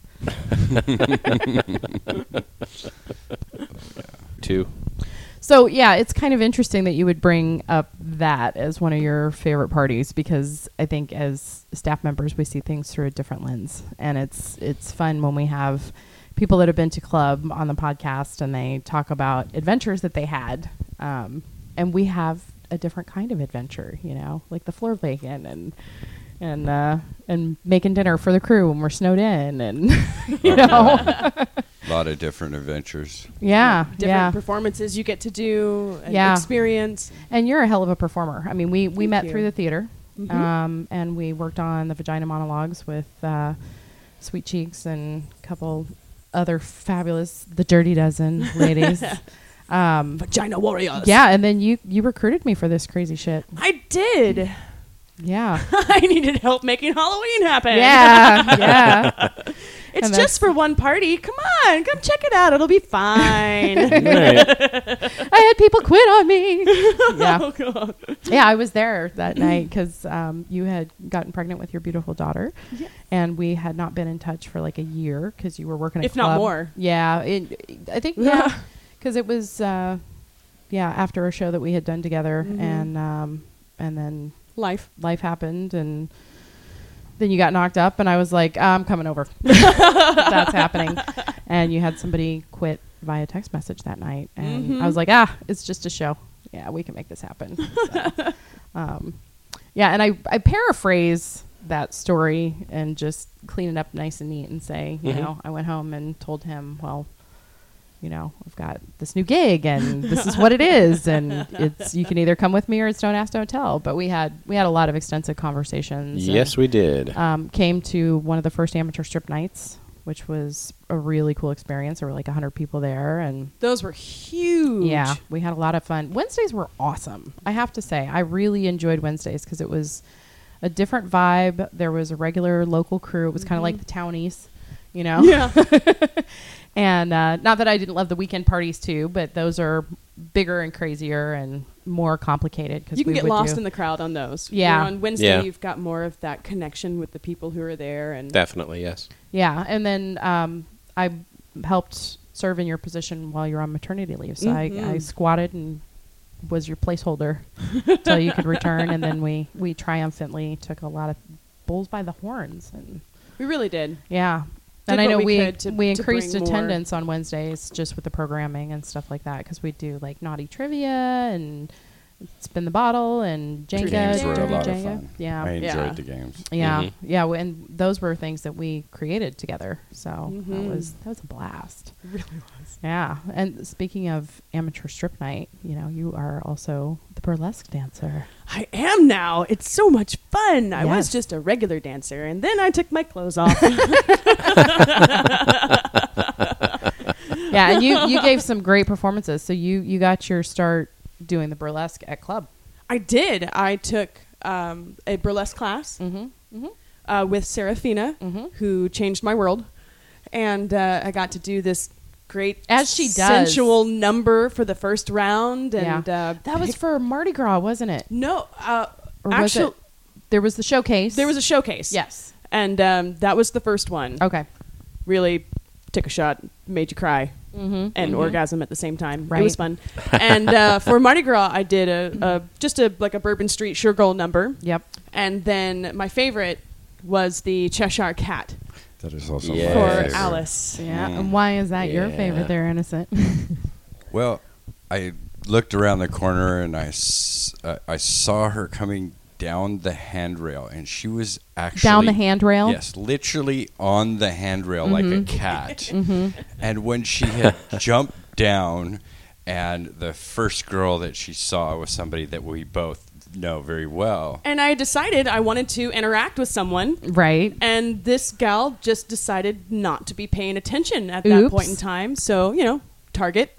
[SPEAKER 1] 2.
[SPEAKER 3] So yeah, it's kind of interesting that you would bring up that as one of your favorite parties because I think as staff members we see things through a different lens, and it's fun when we have people that have been to club on the podcast and they talk about adventures that they had, and we have a different kind of adventure, you know, like the floor bacon and making dinner for the crew when we're snowed in, and you know.
[SPEAKER 5] A lot of different adventures.
[SPEAKER 3] Yeah,
[SPEAKER 4] Different performances you get to do and
[SPEAKER 3] Yeah.
[SPEAKER 4] experience.
[SPEAKER 3] And you're a hell of a performer. I mean, we met
[SPEAKER 4] you.
[SPEAKER 3] through the theater,
[SPEAKER 4] Mhm.
[SPEAKER 3] and we worked on the Vagina Monologues with Sweet Cheeks and a couple other fabulous, the Dirty Dozen ladies.
[SPEAKER 4] Vagina warriors.
[SPEAKER 3] Yeah, and then you recruited me for this crazy shit.
[SPEAKER 4] I did.
[SPEAKER 3] Yeah.
[SPEAKER 4] I needed help making Halloween happen.
[SPEAKER 3] Yeah, yeah.
[SPEAKER 4] It's
[SPEAKER 3] And
[SPEAKER 4] just for one party. Come on, come check it out. It'll be fine.
[SPEAKER 1] Right.
[SPEAKER 3] I had people quit on me. Yeah.
[SPEAKER 4] Oh, God.
[SPEAKER 3] Yeah, I was there that night because you had gotten pregnant with your beautiful daughter,
[SPEAKER 4] Yeah.
[SPEAKER 3] and we had not been in touch for like a year because you were working at
[SPEAKER 4] If not
[SPEAKER 3] club.
[SPEAKER 4] more.
[SPEAKER 3] Yeah, I think because it was after a show that we had done together,
[SPEAKER 4] Mhm.
[SPEAKER 3] and then
[SPEAKER 4] Life.
[SPEAKER 3] life happened, and then you got knocked up, and I was like, I'm coming over. That's happening, and you had somebody quit via text message that night, and I was like, it's just a show. Yeah, we can make this happen. So, yeah, and I paraphrase that story and just clean it up nice and neat and say, you know, I went home and told him, well, you know, I've got this new gig and this is what it is, and it's you can either come with me or it's don't ask, don't tell. But we had a lot of extensive conversations.
[SPEAKER 1] Yes, we did.
[SPEAKER 3] Came to one of the first amateur strip nights, which was a really cool experience. There were like 100 people there, and
[SPEAKER 4] Those were huge.
[SPEAKER 3] yeah, we had a lot of fun. Wednesdays were awesome. I have to say, I really enjoyed Wednesdays because it was a different vibe. There was a regular local crew. It was kind of like the townies, you know?
[SPEAKER 4] Yeah.
[SPEAKER 3] And not that I didn't love the weekend parties too, but those are bigger and crazier and more complicated. Cause
[SPEAKER 4] You can
[SPEAKER 3] we
[SPEAKER 4] get
[SPEAKER 3] would
[SPEAKER 4] lost
[SPEAKER 3] do-
[SPEAKER 4] in the crowd on those.
[SPEAKER 3] Yeah.
[SPEAKER 4] You know, on Wednesday,
[SPEAKER 1] Yeah.
[SPEAKER 4] you've got more of that connection with the people who are there. And
[SPEAKER 1] Definitely, yes.
[SPEAKER 3] Yeah, and then I helped serve in your position while you're on maternity leave. So I squatted and was your placeholder till you could return, and then we triumphantly took a lot of bulls by the horns, and
[SPEAKER 4] we really did.
[SPEAKER 3] yeah.
[SPEAKER 4] Did
[SPEAKER 3] And I
[SPEAKER 4] what
[SPEAKER 3] know
[SPEAKER 4] we
[SPEAKER 3] we
[SPEAKER 4] could to
[SPEAKER 3] increased
[SPEAKER 4] bring more.
[SPEAKER 3] attendance on Wednesdays just with the programming and stuff like that because we do like naughty trivia and spin the bottle and
[SPEAKER 5] The
[SPEAKER 3] Jenga,
[SPEAKER 5] games were a
[SPEAKER 3] dirty
[SPEAKER 5] lot of
[SPEAKER 3] Jenga.
[SPEAKER 5] fun.
[SPEAKER 3] Yeah,
[SPEAKER 5] I enjoyed
[SPEAKER 4] Yeah.
[SPEAKER 5] the games.
[SPEAKER 3] yeah,
[SPEAKER 1] Mhm.
[SPEAKER 3] yeah, and those were things that we created together. So that
[SPEAKER 4] Mhm.
[SPEAKER 3] was a blast.
[SPEAKER 4] It really was.
[SPEAKER 3] Yeah, and speaking of amateur strip night, you know, you are also the burlesque dancer.
[SPEAKER 4] I am now. It's so much fun. I was
[SPEAKER 3] Yes.
[SPEAKER 4] just a regular dancer, and then I took my clothes off.
[SPEAKER 3] Yeah, and you gave some great performances. So you got your start doing the burlesque at club.
[SPEAKER 4] I did. I took a burlesque class with Serafina, who changed my world, and I got to do this great,
[SPEAKER 3] As she does.
[SPEAKER 4] sensual number for the first round. And
[SPEAKER 3] That was for Mardi Gras, wasn't it?
[SPEAKER 4] no,
[SPEAKER 3] Or was it? There was the showcase.
[SPEAKER 4] There was a showcase.
[SPEAKER 3] Yes.
[SPEAKER 4] And that was the first one.
[SPEAKER 3] Okay.
[SPEAKER 4] Really took a shot, made you cry, and orgasm at the same time.
[SPEAKER 3] Right.
[SPEAKER 4] It was fun. And for Mardi Gras, I did a Bourbon Street Sugargold number.
[SPEAKER 3] Yep.
[SPEAKER 4] And then my favorite was the Cheshire Cat
[SPEAKER 6] That is also
[SPEAKER 1] Yeah.
[SPEAKER 6] my
[SPEAKER 4] for
[SPEAKER 6] favorite.
[SPEAKER 4] Alice.
[SPEAKER 3] Yeah. And why is that your
[SPEAKER 1] Yeah.
[SPEAKER 3] favorite there, Innocent?
[SPEAKER 6] Well, I looked around the corner and I saw her coming down the handrail, and she was actually
[SPEAKER 3] Down the handrail?
[SPEAKER 6] Yes, literally on the handrail like a cat. And when she had jumped down, and the first girl that she saw was somebody that we both know very well.
[SPEAKER 4] And I decided I wanted to interact with someone.
[SPEAKER 3] Right.
[SPEAKER 4] And this gal just decided not to be paying attention at that
[SPEAKER 3] Oops.
[SPEAKER 4] point in time. So, Target.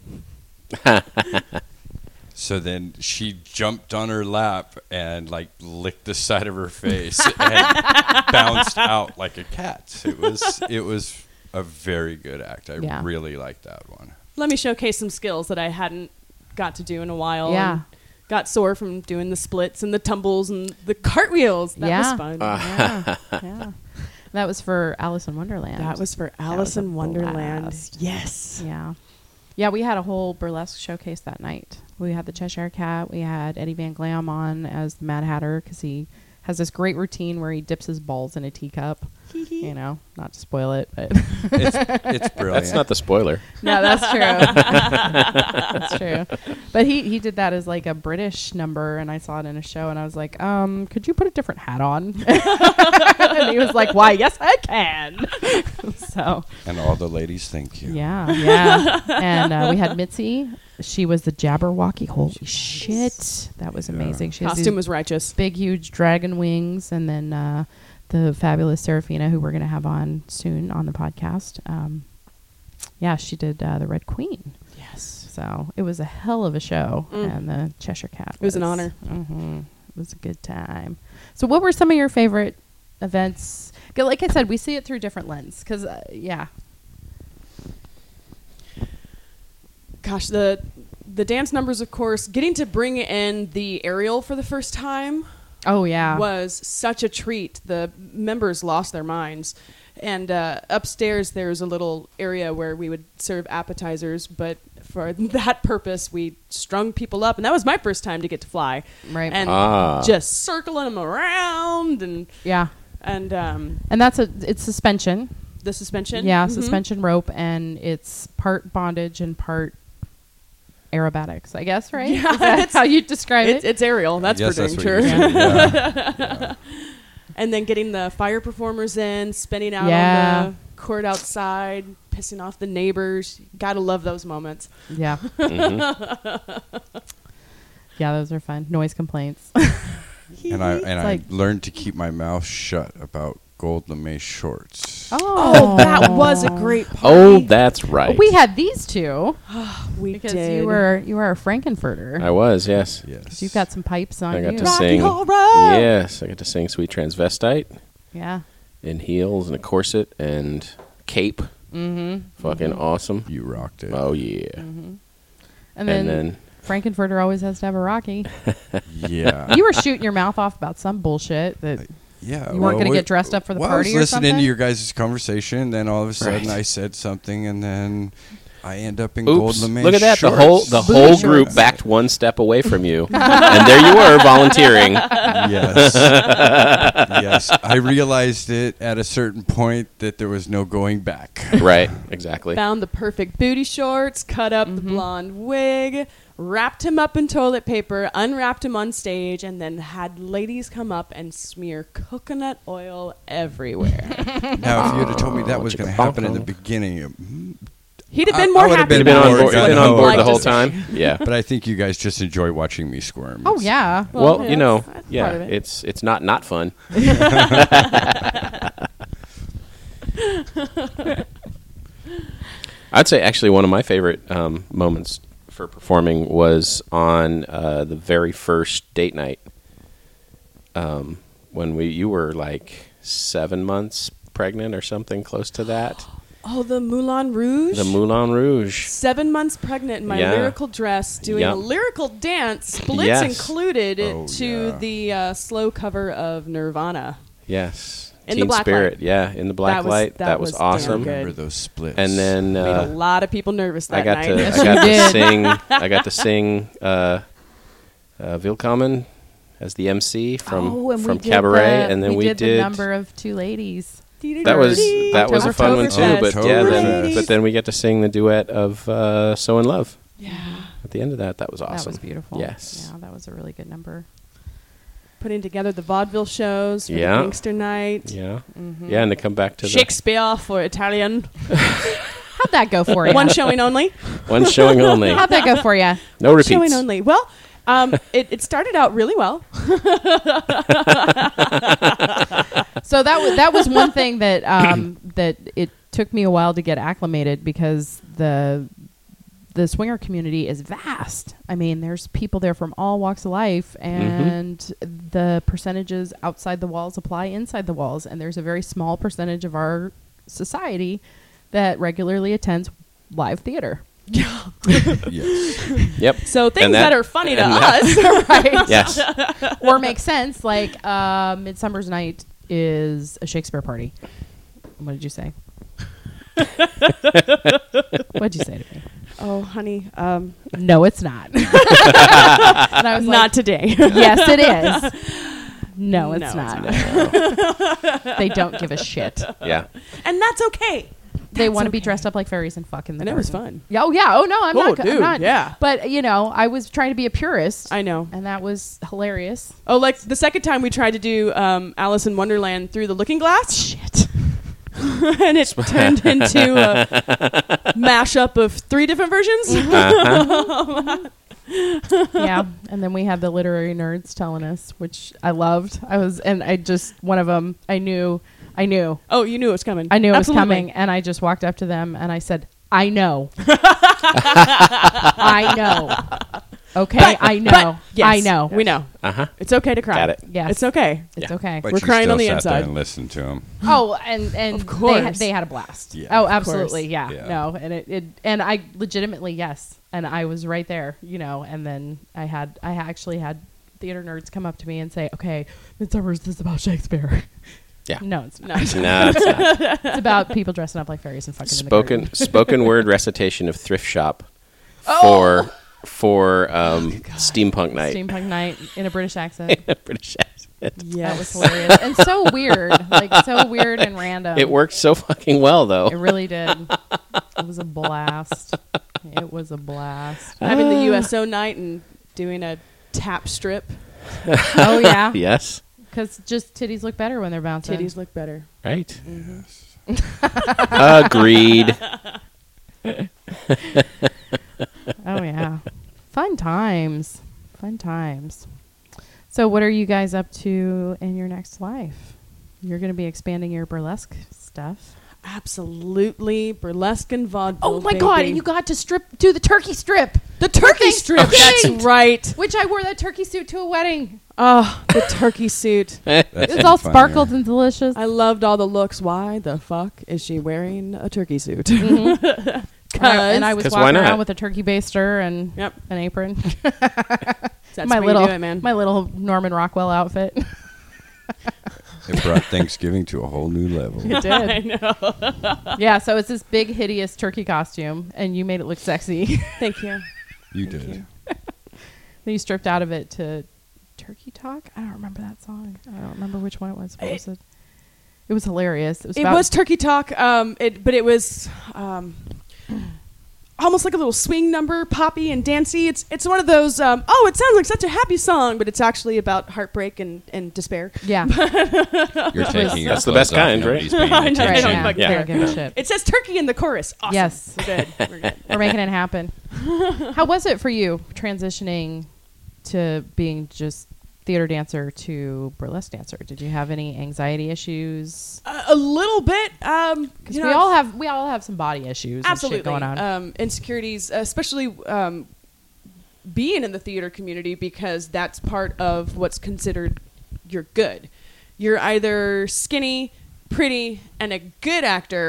[SPEAKER 6] So then she jumped on her lap and like licked the side of her face and bounced out like a cat. It was a very good act. I
[SPEAKER 3] Yeah.
[SPEAKER 6] really liked that one.
[SPEAKER 4] Let me showcase some skills that I hadn't got to do in a while.
[SPEAKER 3] Yeah.
[SPEAKER 4] And got sore from doing the splits and the tumbles and the cartwheels. That was fun.
[SPEAKER 3] Yeah. Yeah. That was for Alice in Wonderland.
[SPEAKER 4] That was for
[SPEAKER 3] was
[SPEAKER 4] Alice
[SPEAKER 3] a
[SPEAKER 4] in Wonderland.
[SPEAKER 3] blast.
[SPEAKER 4] Yes.
[SPEAKER 3] Yeah. Yeah, we had a whole burlesque showcase that night. We had the Cheshire Cat. We had Eddie Van Glam on as the Mad Hatter because he has this great routine where he dips his balls in a teacup. Not to spoil it, but
[SPEAKER 6] It's brilliant.
[SPEAKER 1] That's not the spoiler.
[SPEAKER 3] no, that's true. That's true. But he did that as like a British number, and I saw it in a show, and I was like, could you put a different hat on? And he was like, why? Yes, I can. So
[SPEAKER 6] And all the ladies, thank you.
[SPEAKER 3] yeah. And we had Mitzi. She was the Jabberwocky. Holy shit, that was amazing. She has
[SPEAKER 4] Costume
[SPEAKER 3] these
[SPEAKER 4] was righteous.
[SPEAKER 3] big, huge dragon wings, and then the fabulous Serafina, who we're going to have on soon on the podcast. She did the Red Queen.
[SPEAKER 4] Yes.
[SPEAKER 3] So it was a hell of a show, and the Cheshire Cat.
[SPEAKER 4] It was an honor.
[SPEAKER 3] It was a good time. So what were some of your favorite events? 'Cause like I said, we see it through different lens. Because,
[SPEAKER 4] Gosh, the dance numbers, of course, getting to bring in the aerial for the first time
[SPEAKER 3] Oh, yeah.
[SPEAKER 4] was such a treat. The members lost their minds. And upstairs, there's a little area where we would serve appetizers, but for that purpose, we strung people up. And that was my first time to get to fly.
[SPEAKER 3] Right.
[SPEAKER 4] And just circling them around and
[SPEAKER 3] Yeah.
[SPEAKER 4] and
[SPEAKER 3] And it's suspension.
[SPEAKER 4] the suspension.
[SPEAKER 3] Yeah,
[SPEAKER 4] Mhm.
[SPEAKER 3] suspension rope, and it's part bondage and part aerobatics, I guess, right?
[SPEAKER 4] Yeah,
[SPEAKER 3] Is that how you describe it?
[SPEAKER 4] It's aerial, that's
[SPEAKER 6] Yes,
[SPEAKER 4] for
[SPEAKER 6] that's
[SPEAKER 4] dang
[SPEAKER 6] what
[SPEAKER 4] sure.
[SPEAKER 6] you said. Yeah.
[SPEAKER 4] And then getting the fire performers in, spinning out
[SPEAKER 3] Yeah.
[SPEAKER 4] on the court outside, pissing off the neighbors. Gotta love those moments.
[SPEAKER 3] Yeah. Yeah, those are fun. Noise complaints.
[SPEAKER 6] And I
[SPEAKER 3] like-
[SPEAKER 6] learned to keep my mouth shut about gold lame shorts.
[SPEAKER 4] Oh, that was a great party.
[SPEAKER 1] Oh, that's right.
[SPEAKER 3] We had these two
[SPEAKER 4] we
[SPEAKER 3] because
[SPEAKER 4] did.
[SPEAKER 3] you were a Frankenfurter.
[SPEAKER 1] I was, yes.
[SPEAKER 6] Yes.
[SPEAKER 3] You've got some pipes on
[SPEAKER 1] I got
[SPEAKER 3] you.
[SPEAKER 1] to
[SPEAKER 4] Rock
[SPEAKER 1] sing.
[SPEAKER 4] and roll, roll.
[SPEAKER 1] Yes, I got to sing Sweet Transvestite
[SPEAKER 3] Yeah.
[SPEAKER 1] in heels and a corset and cape. Mm-hmm. Fucking awesome.
[SPEAKER 6] You rocked it.
[SPEAKER 1] Oh, yeah.
[SPEAKER 3] And then,
[SPEAKER 1] And then
[SPEAKER 3] Frankenfurter always has to have a Rocky.
[SPEAKER 6] Yeah.
[SPEAKER 3] You were shooting your mouth off about some bullshit that
[SPEAKER 6] Yeah,
[SPEAKER 3] You weren't gonna get dressed up for the
[SPEAKER 6] I
[SPEAKER 3] party or
[SPEAKER 6] was listening
[SPEAKER 3] something?
[SPEAKER 6] to your guys' conversation, then all of a sudden
[SPEAKER 1] Right.
[SPEAKER 6] I said something, and then I end up in
[SPEAKER 1] oops,
[SPEAKER 6] gold lame
[SPEAKER 1] look at that.
[SPEAKER 6] shorts.
[SPEAKER 1] The
[SPEAKER 3] Booty
[SPEAKER 1] whole
[SPEAKER 3] shorts.
[SPEAKER 1] group backed one step away from you. And there you were volunteering.
[SPEAKER 6] Yes. Yes. I realized it at a certain point that there was no going back.
[SPEAKER 1] Right, exactly.
[SPEAKER 4] Found the perfect booty shorts, cut up the blonde wig, wrapped him up in toilet paper, unwrapped him on stage, and then had ladies come up and smear coconut oil everywhere.
[SPEAKER 6] Now, if you had told me that was going to happen in the
[SPEAKER 1] chicka-bonk.
[SPEAKER 6] beginning,
[SPEAKER 4] He'd have
[SPEAKER 6] I-
[SPEAKER 4] been
[SPEAKER 6] I
[SPEAKER 4] more
[SPEAKER 6] would've
[SPEAKER 4] happy
[SPEAKER 6] been
[SPEAKER 1] You've been
[SPEAKER 4] about
[SPEAKER 1] on
[SPEAKER 4] it.
[SPEAKER 1] board,
[SPEAKER 6] gung-ho.
[SPEAKER 1] you've been on board
[SPEAKER 4] Like
[SPEAKER 1] the whole
[SPEAKER 4] to say.
[SPEAKER 1] time. Yeah.
[SPEAKER 6] but I think you guys just enjoy watching me squirm.
[SPEAKER 3] Oh yeah.
[SPEAKER 1] Well,
[SPEAKER 4] yeah,
[SPEAKER 1] you know,
[SPEAKER 4] that's part
[SPEAKER 1] yeah,
[SPEAKER 4] of it.
[SPEAKER 1] it's not fun. I'd say actually one of my favorite moments for performing was on the very first date night when you were like 7 months pregnant or something close to that.
[SPEAKER 4] Oh, the Moulin Rouge.
[SPEAKER 1] The Moulin Rouge.
[SPEAKER 4] 7 months pregnant in my
[SPEAKER 1] Yeah.
[SPEAKER 4] lyrical dress, doing
[SPEAKER 1] Yep.
[SPEAKER 4] a lyrical dance, splits
[SPEAKER 1] Yes.
[SPEAKER 4] included,
[SPEAKER 6] Oh,
[SPEAKER 4] to
[SPEAKER 6] yeah.
[SPEAKER 4] the slow cover of Nirvana.
[SPEAKER 1] Yes.
[SPEAKER 4] In the
[SPEAKER 1] Teen
[SPEAKER 4] black
[SPEAKER 1] Spirit.
[SPEAKER 4] light.
[SPEAKER 1] Yeah, in the black
[SPEAKER 4] That was-
[SPEAKER 1] light.
[SPEAKER 4] that
[SPEAKER 1] That was
[SPEAKER 4] was damn
[SPEAKER 1] awesome.
[SPEAKER 4] good.
[SPEAKER 6] Remember those splits?
[SPEAKER 1] And then
[SPEAKER 4] Made a lot of people nervous that
[SPEAKER 1] I got
[SPEAKER 4] night.
[SPEAKER 1] to
[SPEAKER 3] Yes,
[SPEAKER 1] I got
[SPEAKER 3] you
[SPEAKER 1] to
[SPEAKER 3] did.
[SPEAKER 1] sing I got to sing Willkommen as the MC from
[SPEAKER 3] we did
[SPEAKER 1] Cabaret,
[SPEAKER 3] the,
[SPEAKER 1] and then we
[SPEAKER 3] the
[SPEAKER 1] did
[SPEAKER 3] number of two ladies.
[SPEAKER 1] that was a fun one too. But yeah,
[SPEAKER 6] Oktoberfest.
[SPEAKER 1] but then we get to sing the duet of "So in Love"
[SPEAKER 4] Yeah.
[SPEAKER 1] at the end of that. That was awesome.
[SPEAKER 3] That was beautiful.
[SPEAKER 1] Yes.
[SPEAKER 3] Yeah, that was a really good number.
[SPEAKER 4] Putting together the vaudeville shows for
[SPEAKER 1] Yeah.
[SPEAKER 4] the Gangster Night.
[SPEAKER 1] Yeah, yeah, and to come back to
[SPEAKER 4] Shakespeare for Italian.
[SPEAKER 3] How'd that go for you?
[SPEAKER 4] One showing only.
[SPEAKER 1] the one showing only,
[SPEAKER 3] How'd that go for you?
[SPEAKER 1] no repeats.
[SPEAKER 4] Showing only. Well, it started out really well.
[SPEAKER 3] So that was one thing that that it took me a while to get acclimated, because the swinger community is vast. I mean, there's people there from all walks of life, and the percentages outside the walls apply inside the walls, and there's a very small percentage of our society that regularly attends live theater.
[SPEAKER 6] Yes.
[SPEAKER 1] Yep.
[SPEAKER 4] So things
[SPEAKER 1] And
[SPEAKER 4] that are funny to
[SPEAKER 1] and
[SPEAKER 4] us.
[SPEAKER 3] Right.
[SPEAKER 1] Yes.
[SPEAKER 3] Or make sense, like Midsummer's Night is a Shakespeare party. What did you say? What'd you say to me?
[SPEAKER 4] Oh, honey.
[SPEAKER 3] No, it's not. And I was
[SPEAKER 4] Not
[SPEAKER 3] like,
[SPEAKER 4] today.
[SPEAKER 3] yes, it is. No, it's
[SPEAKER 4] No,
[SPEAKER 3] not.
[SPEAKER 4] it's
[SPEAKER 3] They don't give a shit.
[SPEAKER 1] Yeah.
[SPEAKER 4] And that's okay.
[SPEAKER 3] They want to be
[SPEAKER 4] okay.
[SPEAKER 3] dressed up like fairies and fuck in the
[SPEAKER 4] And it was
[SPEAKER 3] garden.
[SPEAKER 4] fun.
[SPEAKER 3] Yeah, oh, yeah. Oh, no, I'm
[SPEAKER 4] Oh,
[SPEAKER 3] not.
[SPEAKER 4] dude,
[SPEAKER 3] I'm not.
[SPEAKER 4] yeah.
[SPEAKER 3] But, you know, I was trying to be a purist.
[SPEAKER 4] I know.
[SPEAKER 3] And that was hilarious.
[SPEAKER 4] Oh, like the second time we tried to do Alice in Wonderland through the looking glass.
[SPEAKER 3] Shit.
[SPEAKER 4] And it turned into a mashup of 3 different versions.
[SPEAKER 3] Yeah. And then we had the literary nerds telling us, which I loved. One of them, I knew.
[SPEAKER 4] Oh, you knew it was coming.
[SPEAKER 3] I knew it was
[SPEAKER 4] Absolutely.
[SPEAKER 3] coming, and I just walked up to them and I said, I know. I know. Okay, I know.
[SPEAKER 4] But, yes,
[SPEAKER 3] I know.
[SPEAKER 4] We know.
[SPEAKER 1] Uh-huh.
[SPEAKER 4] It's okay to cry.
[SPEAKER 1] Got it.
[SPEAKER 3] Yes.
[SPEAKER 4] It's okay.
[SPEAKER 3] It's
[SPEAKER 1] Yeah.
[SPEAKER 3] okay.
[SPEAKER 6] But
[SPEAKER 4] We're
[SPEAKER 6] you
[SPEAKER 4] crying
[SPEAKER 6] still
[SPEAKER 4] on the
[SPEAKER 6] sat
[SPEAKER 4] inside.
[SPEAKER 6] there and listened to him.
[SPEAKER 3] Oh, and
[SPEAKER 4] Of course.
[SPEAKER 3] they had a blast.
[SPEAKER 6] Yeah,
[SPEAKER 3] oh,
[SPEAKER 6] of
[SPEAKER 3] absolutely.
[SPEAKER 4] course.
[SPEAKER 3] Yeah.
[SPEAKER 6] Yeah.
[SPEAKER 3] No, and and I legitimately, yes. And I was right there, you know, and then I actually had theater nerds come up to me and say, "Okay, Midsummer's this about Shakespeare."
[SPEAKER 1] Yeah.
[SPEAKER 3] No, it's not.
[SPEAKER 1] No, it's not.
[SPEAKER 3] It's about people dressing up like fairies and fucking in the garden.
[SPEAKER 1] Spoken word recitation of Thrift Shop
[SPEAKER 3] Oh!
[SPEAKER 1] for Steampunk Night.
[SPEAKER 3] Steampunk Night in a British accent.
[SPEAKER 1] British accent.
[SPEAKER 3] That was hilarious and so weird, like so weird and random.
[SPEAKER 1] It worked so fucking well, though.
[SPEAKER 3] It really did. It was a blast. It was a blast.
[SPEAKER 4] Having the USO night and doing a tap strip.
[SPEAKER 3] Oh yeah,
[SPEAKER 1] Yes.
[SPEAKER 3] because just titties look better when they're bouncing.
[SPEAKER 4] Titties look better.
[SPEAKER 1] Right. Agreed.
[SPEAKER 3] Oh yeah, fun times. Fun times. So, what are you guys up to in your next life? You're going to be expanding your burlesque stuff.
[SPEAKER 4] Absolutely. Burlesque and vaudeville.
[SPEAKER 3] Oh my god! And you got to do the turkey strip.
[SPEAKER 4] The turkey strip. That's right.
[SPEAKER 3] Which I wore that turkey suit to a wedding.
[SPEAKER 4] Oh, the turkey suit.
[SPEAKER 3] It was all sparkled and delicious.
[SPEAKER 4] I loved all the looks. Why the fuck is she wearing a turkey suit?
[SPEAKER 3] And I was
[SPEAKER 1] 'Cause why
[SPEAKER 3] walking
[SPEAKER 1] not?
[SPEAKER 3] around with a turkey baster and
[SPEAKER 4] Yep.
[SPEAKER 3] an apron.
[SPEAKER 4] That's
[SPEAKER 3] my
[SPEAKER 4] where
[SPEAKER 3] little,
[SPEAKER 4] you do it, man.
[SPEAKER 3] my little Norman Rockwell outfit.
[SPEAKER 6] It brought Thanksgiving to a whole new level.
[SPEAKER 3] It did.
[SPEAKER 4] I know.
[SPEAKER 3] Yeah, so it's this big, hideous turkey costume, and you made it look sexy.
[SPEAKER 4] Thank you.
[SPEAKER 6] You
[SPEAKER 4] Thank
[SPEAKER 6] did.
[SPEAKER 4] you.
[SPEAKER 3] Then you stripped out of it to Turkey Talk. I don't remember that song. I don't remember which one it was. But it was hilarious.
[SPEAKER 4] It was Turkey Talk, but it was almost like a little swing number, poppy and dancey. It's one of those, it sounds like such a happy song, but it's actually about heartbreak and despair.
[SPEAKER 3] Yeah.
[SPEAKER 6] You're taking your
[SPEAKER 1] That's the
[SPEAKER 6] clothes
[SPEAKER 1] best
[SPEAKER 6] off,
[SPEAKER 1] kind, right?
[SPEAKER 6] nobody's paying
[SPEAKER 4] I know.
[SPEAKER 3] Right,
[SPEAKER 6] attention.
[SPEAKER 4] don't
[SPEAKER 3] yeah.
[SPEAKER 4] fucking
[SPEAKER 3] They
[SPEAKER 4] care.
[SPEAKER 3] don't give a shit.
[SPEAKER 4] It says turkey in the chorus. Awesome.
[SPEAKER 3] Yes.
[SPEAKER 4] We're good. We're good.
[SPEAKER 3] We're making it happen. How was it for you transitioning to being just theater dancer to burlesque dancer? Did you have any anxiety issues?
[SPEAKER 4] A little bit.
[SPEAKER 3] Because we all have some body issues
[SPEAKER 4] Absolutely
[SPEAKER 3] and shit going on.
[SPEAKER 4] Insecurities, especially being in the theater community, because that's part of what's considered you're good. You're either skinny, pretty, and a good actor,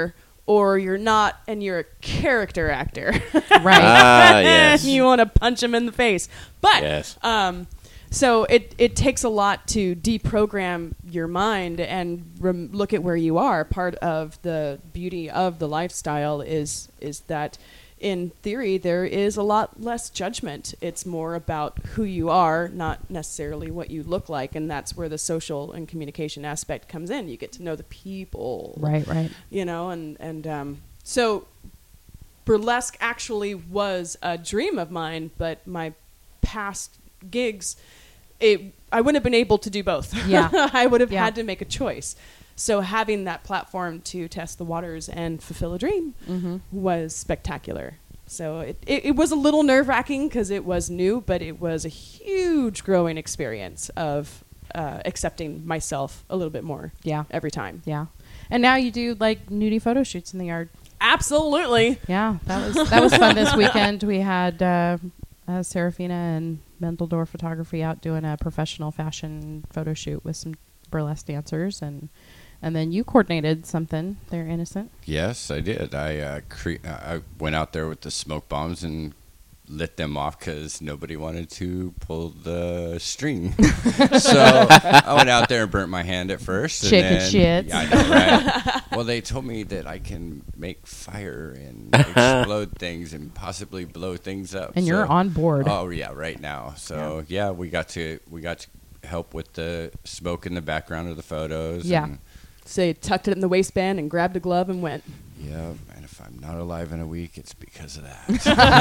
[SPEAKER 4] or you're not, and you're a character actor.
[SPEAKER 3] Right.
[SPEAKER 1] Yes.
[SPEAKER 4] You want to punch him in the face. But
[SPEAKER 1] Yes.
[SPEAKER 4] so it takes a lot to deprogram your mind and look at where you are. Part of the beauty of the lifestyle is that in theory there is a lot less judgment. It's more about who you are, not necessarily what you look like, and that's where the social and communication aspect comes in. You get to know the people.
[SPEAKER 3] Right.
[SPEAKER 4] You know, and so burlesque actually was a dream of mine, but my past gigs, I wouldn't have been able to do both.
[SPEAKER 3] Yeah.
[SPEAKER 4] I would have
[SPEAKER 3] Yeah.
[SPEAKER 4] had to make a choice. So having that platform to test the waters and fulfill a dream was spectacular. So it was a little nerve-wracking because it was new, but it was a huge growing experience of accepting myself a little bit more
[SPEAKER 3] Yeah.
[SPEAKER 4] every time.
[SPEAKER 3] Yeah. And now you do like nudie photo shoots in the yard.
[SPEAKER 4] Absolutely.
[SPEAKER 3] Yeah, that was fun this weekend. We had Serafina and Mendeldorf Photography out doing a professional fashion photo shoot with some burlesque dancers, and then you coordinated something. They're innocent.
[SPEAKER 5] Yes, I did. I went out there with the smoke bombs and lit them off because nobody wanted to pull the string. So I went out there and burnt my hand at first.
[SPEAKER 3] Chicken
[SPEAKER 5] and then,
[SPEAKER 3] shit.
[SPEAKER 5] Yeah, I know, right? Well, they told me that I can make fire and explode things and possibly blow things up.
[SPEAKER 3] And you're on board.
[SPEAKER 5] Oh yeah, right now. So yeah, we got to help with the smoke in the background of the photos.
[SPEAKER 3] Yeah.
[SPEAKER 5] And,
[SPEAKER 4] So you tucked it in the waistband and grabbed a glove and went.
[SPEAKER 5] yeah, and if I'm not alive in a week, it's because of that.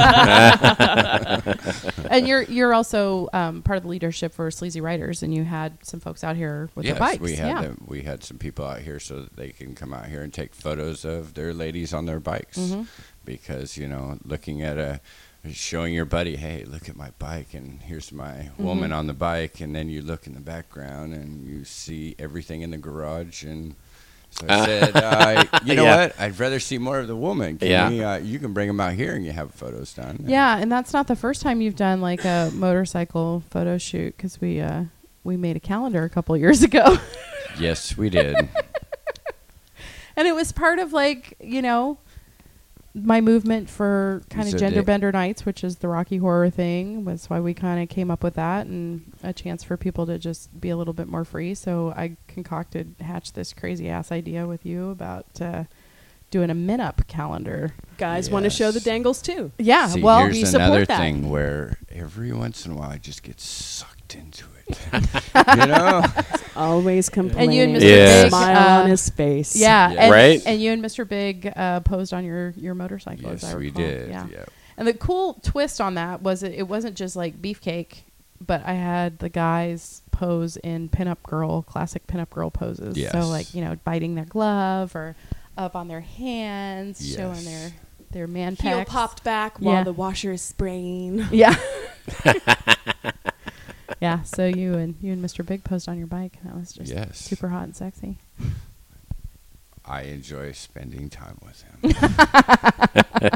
[SPEAKER 3] And you're also part of the leadership for Sleazy Riders, and you had some folks out here with their bikes.
[SPEAKER 5] We had some people out here so that they can come out here and take photos of their ladies on their bikes.
[SPEAKER 3] Mm-hmm.
[SPEAKER 5] Because, looking at showing your buddy, hey, look at my bike, and here's my woman on the bike, and then you look in the background and you see everything in the garage, and so I said, you know what? I'd rather see more of the woman. You can bring them out here and you have photos done.
[SPEAKER 3] Yeah, and that's not the first time you've done like a motorcycle photo shoot, because we made a calendar a couple of years ago.
[SPEAKER 5] Yes, we did.
[SPEAKER 3] And it was part of my movement for kind of
[SPEAKER 5] So
[SPEAKER 3] gender bender nights, which is the Rocky Horror thing. That's why we kind of came up with that, and a chance for people to just be a little bit more free. So I hatched this crazy ass idea with you about doing a min-up calendar.
[SPEAKER 4] Guys want to show the dangles too.
[SPEAKER 3] Yeah,
[SPEAKER 5] See,
[SPEAKER 3] well,
[SPEAKER 5] here's
[SPEAKER 4] we support
[SPEAKER 5] another
[SPEAKER 4] that.
[SPEAKER 5] thing where every once in a while I just get sucked into it.
[SPEAKER 4] Always complaining.
[SPEAKER 3] and you and Mr.
[SPEAKER 1] Yes.
[SPEAKER 3] Big,
[SPEAKER 4] Smile on his face.
[SPEAKER 3] yeah,
[SPEAKER 5] Yeah.
[SPEAKER 3] and,
[SPEAKER 1] Right?
[SPEAKER 3] and you and Mr. Big posed on your motorcycle. as I
[SPEAKER 5] Yes, we
[SPEAKER 3] recall.
[SPEAKER 5] did.
[SPEAKER 3] Yeah.
[SPEAKER 5] Yep.
[SPEAKER 3] And the cool twist on that was it wasn't just like beefcake, but I had the guys pose in classic pinup girl poses.
[SPEAKER 5] Yes.
[SPEAKER 3] So biting their glove or up on their hands,
[SPEAKER 5] Yes.
[SPEAKER 3] showing their man
[SPEAKER 4] Heel
[SPEAKER 3] pecs.
[SPEAKER 4] popped back
[SPEAKER 3] Yeah.
[SPEAKER 4] while the washer is spraying.
[SPEAKER 3] Yeah. Yeah. So you and Mr. Big posed on your bike. That was just
[SPEAKER 5] Yes.
[SPEAKER 3] super hot and sexy.
[SPEAKER 5] I enjoy spending time with him.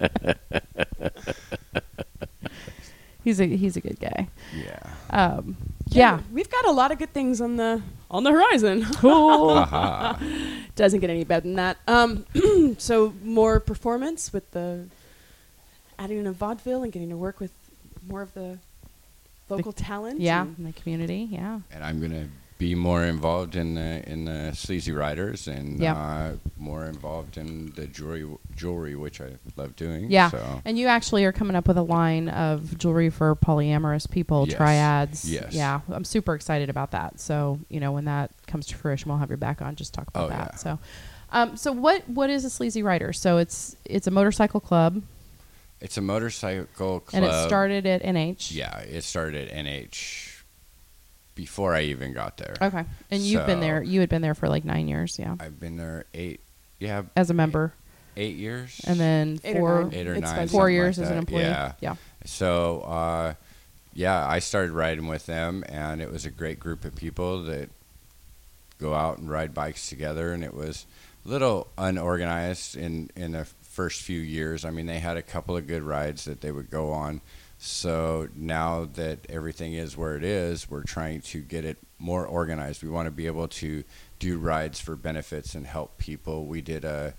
[SPEAKER 3] He's a good guy.
[SPEAKER 5] Yeah.
[SPEAKER 3] Yeah.
[SPEAKER 4] We've got a lot of good things on the horizon.
[SPEAKER 5] Aha.
[SPEAKER 4] Doesn't get any better than that. So more performance with the adding in a vaudeville and getting to work with more of the local talent.
[SPEAKER 3] Yeah.
[SPEAKER 4] and
[SPEAKER 3] In the community. Yeah.
[SPEAKER 5] And I'm gonna be more involved in the Sleazy Riders and
[SPEAKER 3] Yep.
[SPEAKER 5] more involved in the jewelry, which I love doing.
[SPEAKER 3] Yeah.
[SPEAKER 5] So.
[SPEAKER 3] And you actually are coming up with a line of jewelry for polyamorous people,
[SPEAKER 5] Yes.
[SPEAKER 3] triads.
[SPEAKER 5] Yes.
[SPEAKER 3] Yeah. I'm super excited about that. So, when that comes to fruition, we'll have your back on, just talk about
[SPEAKER 5] Oh,
[SPEAKER 3] that.
[SPEAKER 5] yeah.
[SPEAKER 3] So what is a Sleazy Rider? So it's a motorcycle club,
[SPEAKER 5] It's a motorcycle club.
[SPEAKER 3] and it started at NH.
[SPEAKER 5] Yeah, it started at NH before I even got there.
[SPEAKER 3] Okay. And you've been
[SPEAKER 5] So-
[SPEAKER 3] there. You had been there for like 9 years. Yeah.
[SPEAKER 5] I've been there 8
[SPEAKER 3] As a member.
[SPEAKER 5] 8 years.
[SPEAKER 3] And then
[SPEAKER 4] 8 or 9.
[SPEAKER 5] 8 or
[SPEAKER 4] It's
[SPEAKER 5] 9.
[SPEAKER 4] fun.
[SPEAKER 3] 4
[SPEAKER 5] something
[SPEAKER 3] years
[SPEAKER 5] like
[SPEAKER 3] as an
[SPEAKER 5] that.
[SPEAKER 3] employee.
[SPEAKER 5] Yeah.
[SPEAKER 3] Yeah.
[SPEAKER 5] So, I started riding with them, and it was a great group of people that go out and ride bikes together, and it was a little unorganized in the first few years. I mean, they had a couple of good rides that they would go on. So now that everything is where it is, we're trying to get it more organized. We want to be able to do rides for benefits and help people. We did a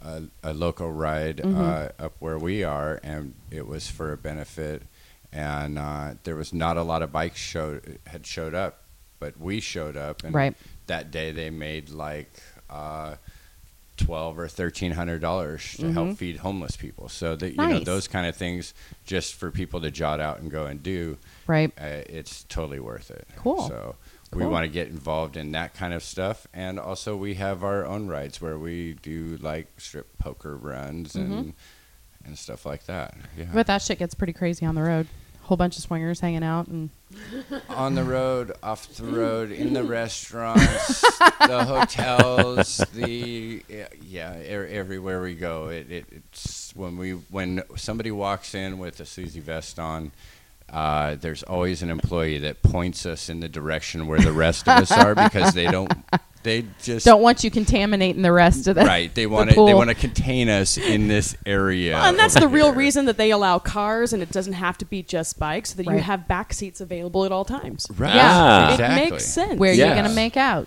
[SPEAKER 5] a local ride up where we are, and it was for a benefit. And there was not a lot of bikes had showed up, but we showed up, and
[SPEAKER 3] Right.
[SPEAKER 5] that day they made like $1,200 or $1,300 to help feed homeless people. So that
[SPEAKER 3] Nice.
[SPEAKER 5] those kind of things, just for people to jot out and go and do,
[SPEAKER 3] Right.
[SPEAKER 5] it's totally worth it.
[SPEAKER 3] Cool.
[SPEAKER 5] So we
[SPEAKER 3] Cool.
[SPEAKER 5] want to get involved in that kind of stuff, and also we have our own rides where we do like strip poker runs and stuff like that. Yeah.
[SPEAKER 3] But that shit gets pretty crazy on the road. Whole bunch of swingers hanging out and
[SPEAKER 5] On the road, off the road, in the restaurants, the hotels, everywhere we go. It's when somebody walks in with a sleazy vest on, there's always an employee that points us in the direction where the rest of us are, because they just
[SPEAKER 3] don't want you contaminating the rest of the
[SPEAKER 5] right. They want
[SPEAKER 3] pool.
[SPEAKER 5] they want to contain us in this area.
[SPEAKER 4] Well, and that's
[SPEAKER 5] over
[SPEAKER 4] the real
[SPEAKER 5] here.
[SPEAKER 4] reason that they allow cars, and it doesn't have to be just bikes, so that you
[SPEAKER 3] Right.
[SPEAKER 4] have back seats available at all times.
[SPEAKER 5] Right.
[SPEAKER 3] Yeah.
[SPEAKER 5] Exactly.
[SPEAKER 4] It makes sense.
[SPEAKER 3] Where
[SPEAKER 1] Yeah.
[SPEAKER 3] you're gonna make out.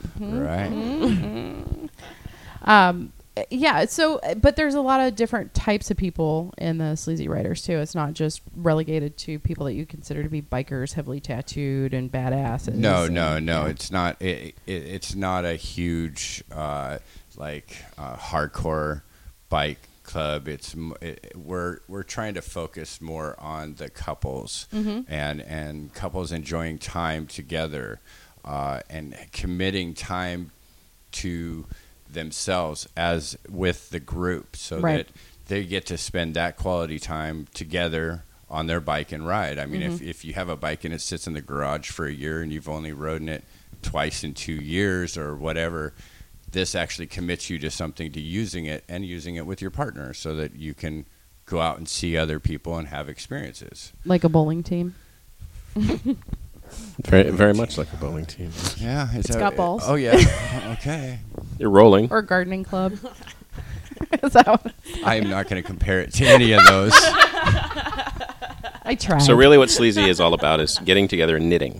[SPEAKER 5] Right.
[SPEAKER 3] Yeah, so but there's a lot of different types of people in the sleazy riders too. It's not just relegated to people that you consider to be bikers, heavily tattooed and badasses.
[SPEAKER 5] No.
[SPEAKER 3] and-
[SPEAKER 5] It's not. It's not a huge hardcore bike club. We're trying to focus more on the couples and couples enjoying time together and committing time to themselves as with the group, so
[SPEAKER 3] Right.
[SPEAKER 5] that they get to spend that quality time together on their bike and ride. I mean, if you have a bike and it sits in the garage for a year and you've only ridden it twice in 2 years or whatever, this actually commits you to something, to using it and using it with your partner, so that you can go out and see other people and have experiences.
[SPEAKER 3] Like a bowling team.
[SPEAKER 1] Very, very much like a bowling team.
[SPEAKER 5] Yeah,
[SPEAKER 4] It's got balls.
[SPEAKER 5] Oh yeah, okay.
[SPEAKER 1] You're rolling.
[SPEAKER 3] Or a gardening club. Is that what
[SPEAKER 5] I am not going to compare it to any of those.
[SPEAKER 3] I tried?
[SPEAKER 1] So really, what sleazy is all about is getting together and knitting.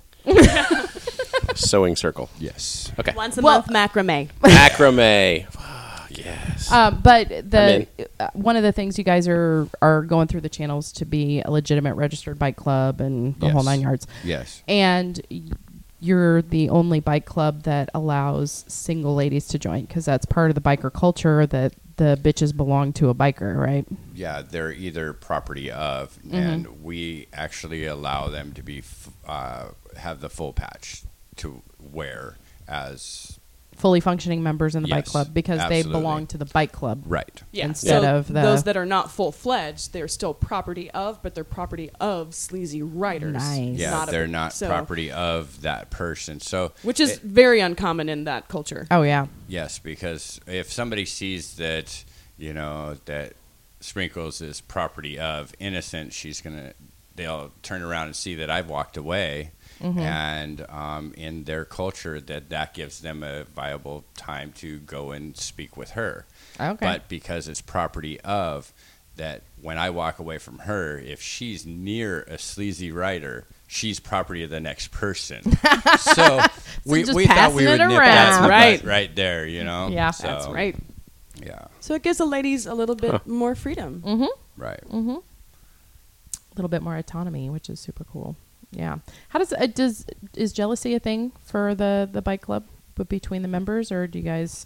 [SPEAKER 1] Sewing circle.
[SPEAKER 5] Yes.
[SPEAKER 1] Okay.
[SPEAKER 4] Once a
[SPEAKER 3] Well-
[SPEAKER 4] month macrame.
[SPEAKER 1] Macrame. Yes.
[SPEAKER 3] But
[SPEAKER 1] I'm
[SPEAKER 3] the one of the things you guys are going through the channels to be a legitimate registered bike club and the whole
[SPEAKER 5] Yes.
[SPEAKER 3] 9 yards.
[SPEAKER 5] Yes.
[SPEAKER 3] And you're the only bike club that allows single ladies to join, because that's part of the biker culture that the bitches belong to a biker, right?
[SPEAKER 5] Yeah, they're either property of, and we actually allow them to be have the full patch to wear as
[SPEAKER 3] Fully functioning members in the bike
[SPEAKER 5] Yes,
[SPEAKER 3] club, because they
[SPEAKER 5] absolutely.
[SPEAKER 3] belong to the bike club.
[SPEAKER 5] right.
[SPEAKER 4] Yeah.
[SPEAKER 3] Instead
[SPEAKER 4] so
[SPEAKER 3] of the-
[SPEAKER 4] those that are not full-fledged, they're still property of, but they're property of sleazy riders.
[SPEAKER 3] Nice.
[SPEAKER 5] Yeah,
[SPEAKER 4] Not a-
[SPEAKER 5] they're not
[SPEAKER 4] so-
[SPEAKER 5] property of that person. So,
[SPEAKER 4] Which is very uncommon in that culture.
[SPEAKER 3] Oh yeah.
[SPEAKER 5] yes, because if somebody sees that, that Sprinkles is property of Innocent, they'll turn around and see that I've walked away. And in their culture, that gives them a viable time to go and speak with her.
[SPEAKER 3] Okay.
[SPEAKER 5] But because it's property of, that when I walk away from her, if she's near a sleazy rider, she's property of the next person. So we
[SPEAKER 3] just
[SPEAKER 5] thought we
[SPEAKER 3] passing
[SPEAKER 5] would
[SPEAKER 3] it
[SPEAKER 5] nip
[SPEAKER 3] around.
[SPEAKER 5] that in the
[SPEAKER 4] Right.
[SPEAKER 5] butt right there,
[SPEAKER 3] Yeah.
[SPEAKER 5] So,
[SPEAKER 4] That's right.
[SPEAKER 5] Yeah,
[SPEAKER 4] So it gives the ladies a little bit more freedom.
[SPEAKER 5] right.
[SPEAKER 3] A little bit more autonomy, which is super cool. Yeah. How is jealousy a thing for the bike club, but between the members, or do you guys?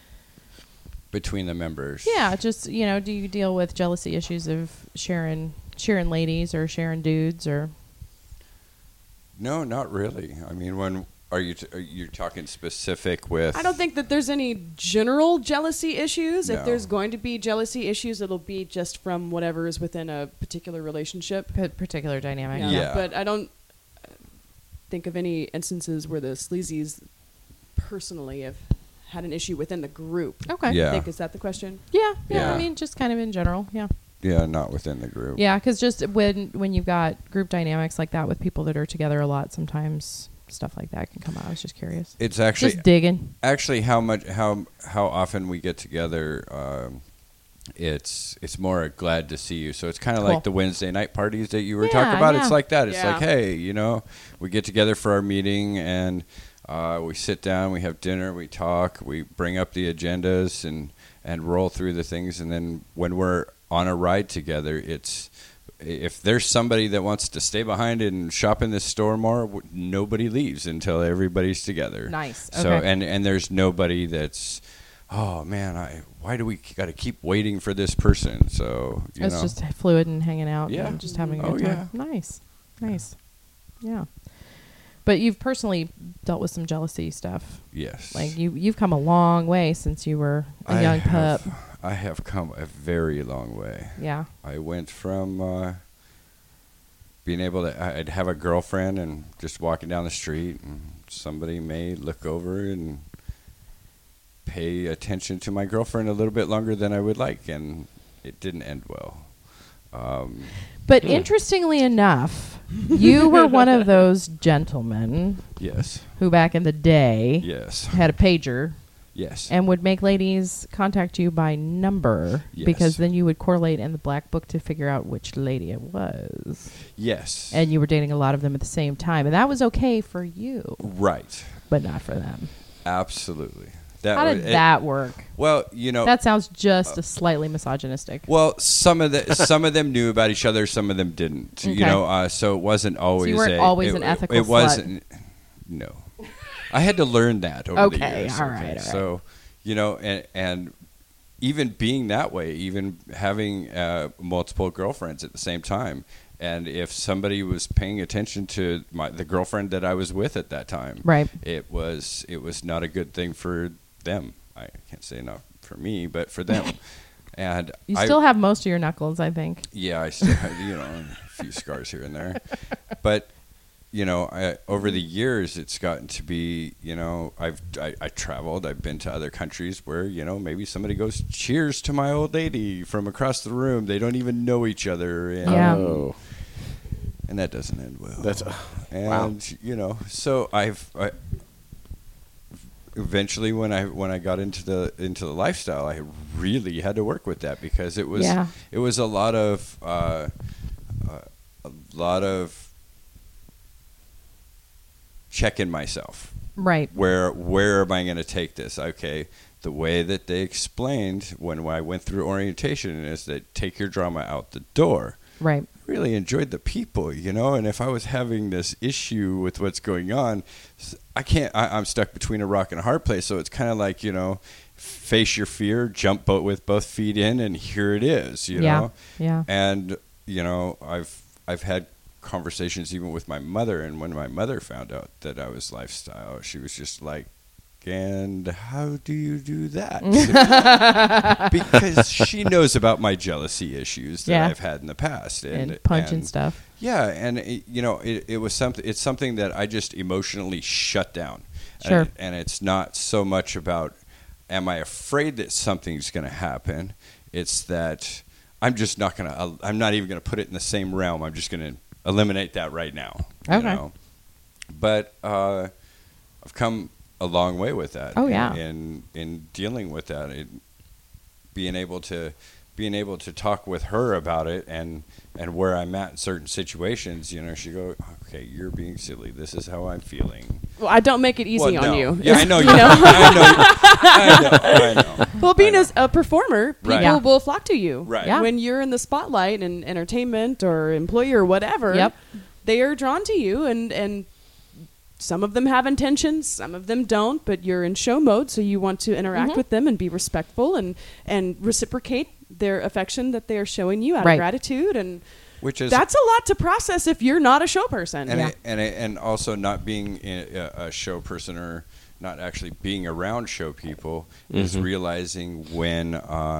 [SPEAKER 5] Between the members.
[SPEAKER 3] Yeah, just do you deal with jealousy issues of sharing ladies or sharing dudes or?
[SPEAKER 6] No, not really. I mean, when are you talking specific with?
[SPEAKER 4] I don't think that there's any general jealousy issues.
[SPEAKER 6] No.
[SPEAKER 4] If there's going to be jealousy issues, it'll be just from whatever is within a particular relationship.
[SPEAKER 3] Particular dynamic.
[SPEAKER 6] Yeah.
[SPEAKER 4] But I don't think of any instances where the sleazies personally have had an issue within the group.
[SPEAKER 3] Okay.
[SPEAKER 6] Yeah.
[SPEAKER 4] I think, is that the question?
[SPEAKER 3] Yeah.
[SPEAKER 6] Yeah.
[SPEAKER 3] I mean, just kind of in general. Yeah.
[SPEAKER 6] Yeah, not within the group.
[SPEAKER 3] Yeah, because just when you've got group dynamics like that with people that are together a lot, sometimes stuff like that can come out. I was just curious.
[SPEAKER 6] It's actually
[SPEAKER 3] Just digging.
[SPEAKER 6] how often we get together. It's more a glad to see you. So it's kind of
[SPEAKER 3] Cool.
[SPEAKER 6] like the Wednesday night parties that you were
[SPEAKER 3] Yeah,
[SPEAKER 6] talking about.
[SPEAKER 3] yeah.
[SPEAKER 6] It's like that. It's
[SPEAKER 4] Yeah.
[SPEAKER 6] like, hey, we get together for our meeting and We sit down, we have dinner, we talk, we bring up the agendas and roll through the things. And then when we're on a ride together, it's if there's somebody that wants to stay behind and shop in this store more, nobody leaves until everybody's together.
[SPEAKER 3] Nice.
[SPEAKER 6] So
[SPEAKER 3] Okay.
[SPEAKER 6] and there's nobody that's, oh man, why do we got to keep waiting for this person? So
[SPEAKER 3] It's just fluid and hanging out.
[SPEAKER 6] Yeah.
[SPEAKER 3] And just having a
[SPEAKER 6] Oh,
[SPEAKER 3] good time. Nice. Yeah. But you've personally dealt with some jealousy stuff.
[SPEAKER 6] yes,
[SPEAKER 3] Like you've come a long way since you were a young pup.
[SPEAKER 6] I have come a very long way.
[SPEAKER 3] Yeah.
[SPEAKER 6] I went from being able to, I'd have a girlfriend and just walking down the street, and somebody may look over and pay attention to my girlfriend a little bit longer than I would like, and it didn't end well.
[SPEAKER 3] But interestingly enough, you were one of those gentlemen
[SPEAKER 6] Yes,
[SPEAKER 3] who back in the day
[SPEAKER 6] yes,
[SPEAKER 3] had a pager
[SPEAKER 6] yes.
[SPEAKER 3] and would make ladies contact you by number
[SPEAKER 6] Yes.
[SPEAKER 3] because then you would correlate in the black book to figure out which lady it was.
[SPEAKER 6] Yes.
[SPEAKER 3] And you were dating a lot of them at the same time. And that was okay for you,
[SPEAKER 6] Right.
[SPEAKER 3] but not for them.
[SPEAKER 6] Absolutely.
[SPEAKER 3] How did that work?
[SPEAKER 6] Well,
[SPEAKER 3] That sounds just a slightly misogynistic.
[SPEAKER 6] well, some of them knew about each other, some of them didn't.
[SPEAKER 3] Okay.
[SPEAKER 6] So it wasn't always.
[SPEAKER 3] you weren't always an ethical
[SPEAKER 6] It
[SPEAKER 3] slut.
[SPEAKER 6] wasn't. No, I had to learn that over the
[SPEAKER 3] Okay,
[SPEAKER 6] years.
[SPEAKER 3] all right.
[SPEAKER 6] So, and even being that way, even having multiple girlfriends at the same time, and if somebody was paying attention to the girlfriend that I was with at that time,
[SPEAKER 3] Right.
[SPEAKER 6] it was not a good thing for them. I can't say not for me, but for them. And
[SPEAKER 3] You still have most of your knuckles, I think.
[SPEAKER 6] yeah, I still have, a few scars here and there. But, over the years, it's gotten to be, I traveled. I've been to other countries where, maybe somebody goes, cheers to my old lady from across the room. They don't even know each other. And,
[SPEAKER 3] Yeah.
[SPEAKER 1] Oh,
[SPEAKER 6] and that doesn't end well.
[SPEAKER 1] that's
[SPEAKER 6] And, so I eventually when I got into the lifestyle, I really had to work with that because it was a lot of checking myself.
[SPEAKER 3] Right.
[SPEAKER 6] Where am I going to take this? Okay, the way that they explained when I went through orientation is that take your drama out the door.
[SPEAKER 3] Right.
[SPEAKER 6] Really enjoyed the people, and if I was having this issue with what's going on, I'm stuck between a rock and a hard place. So it's kind of like, face your fear, jump with both feet in, and here it is, know?
[SPEAKER 3] Yeah.
[SPEAKER 6] And, I've had conversations even with my mother, and when my mother found out that I was lifestyle, she was just like, and how do you do that? Because she knows about my jealousy issues that I've had in the past,
[SPEAKER 3] and punching stuff.
[SPEAKER 6] Yeah, and it was something. It's something that I just emotionally shut down.
[SPEAKER 3] Sure.
[SPEAKER 6] And it's not so much about am I afraid that something's going to happen. It's that I'm just not going to. I'm not even going to put it in the same realm. I'm just going to eliminate that right now.
[SPEAKER 3] Okay.
[SPEAKER 6] But I've come a long way with that.
[SPEAKER 3] Oh, yeah.
[SPEAKER 6] In dealing with that, being able to talk with her about it and where I'm at in certain situations, she go, okay, you're being silly. This is how I'm feeling.
[SPEAKER 4] Well, I don't make it easy on you.
[SPEAKER 6] Yeah, I know. I know.
[SPEAKER 4] Well, being a performer, people
[SPEAKER 6] Right.
[SPEAKER 4] will flock to you.
[SPEAKER 6] Right.
[SPEAKER 3] Yeah.
[SPEAKER 4] When you're in the spotlight in entertainment or employee or whatever,
[SPEAKER 3] Yep.
[SPEAKER 4] they are drawn to you, and some of them have intentions, some of them don't, but you're in show mode, so you want to interact with them and be respectful and reciprocate their affection that they are showing you out
[SPEAKER 3] Right.
[SPEAKER 4] of gratitude, and
[SPEAKER 6] Which is
[SPEAKER 4] that's a lot to process if you're not a show person.
[SPEAKER 6] and also not being a show person or not actually being around show people is realizing when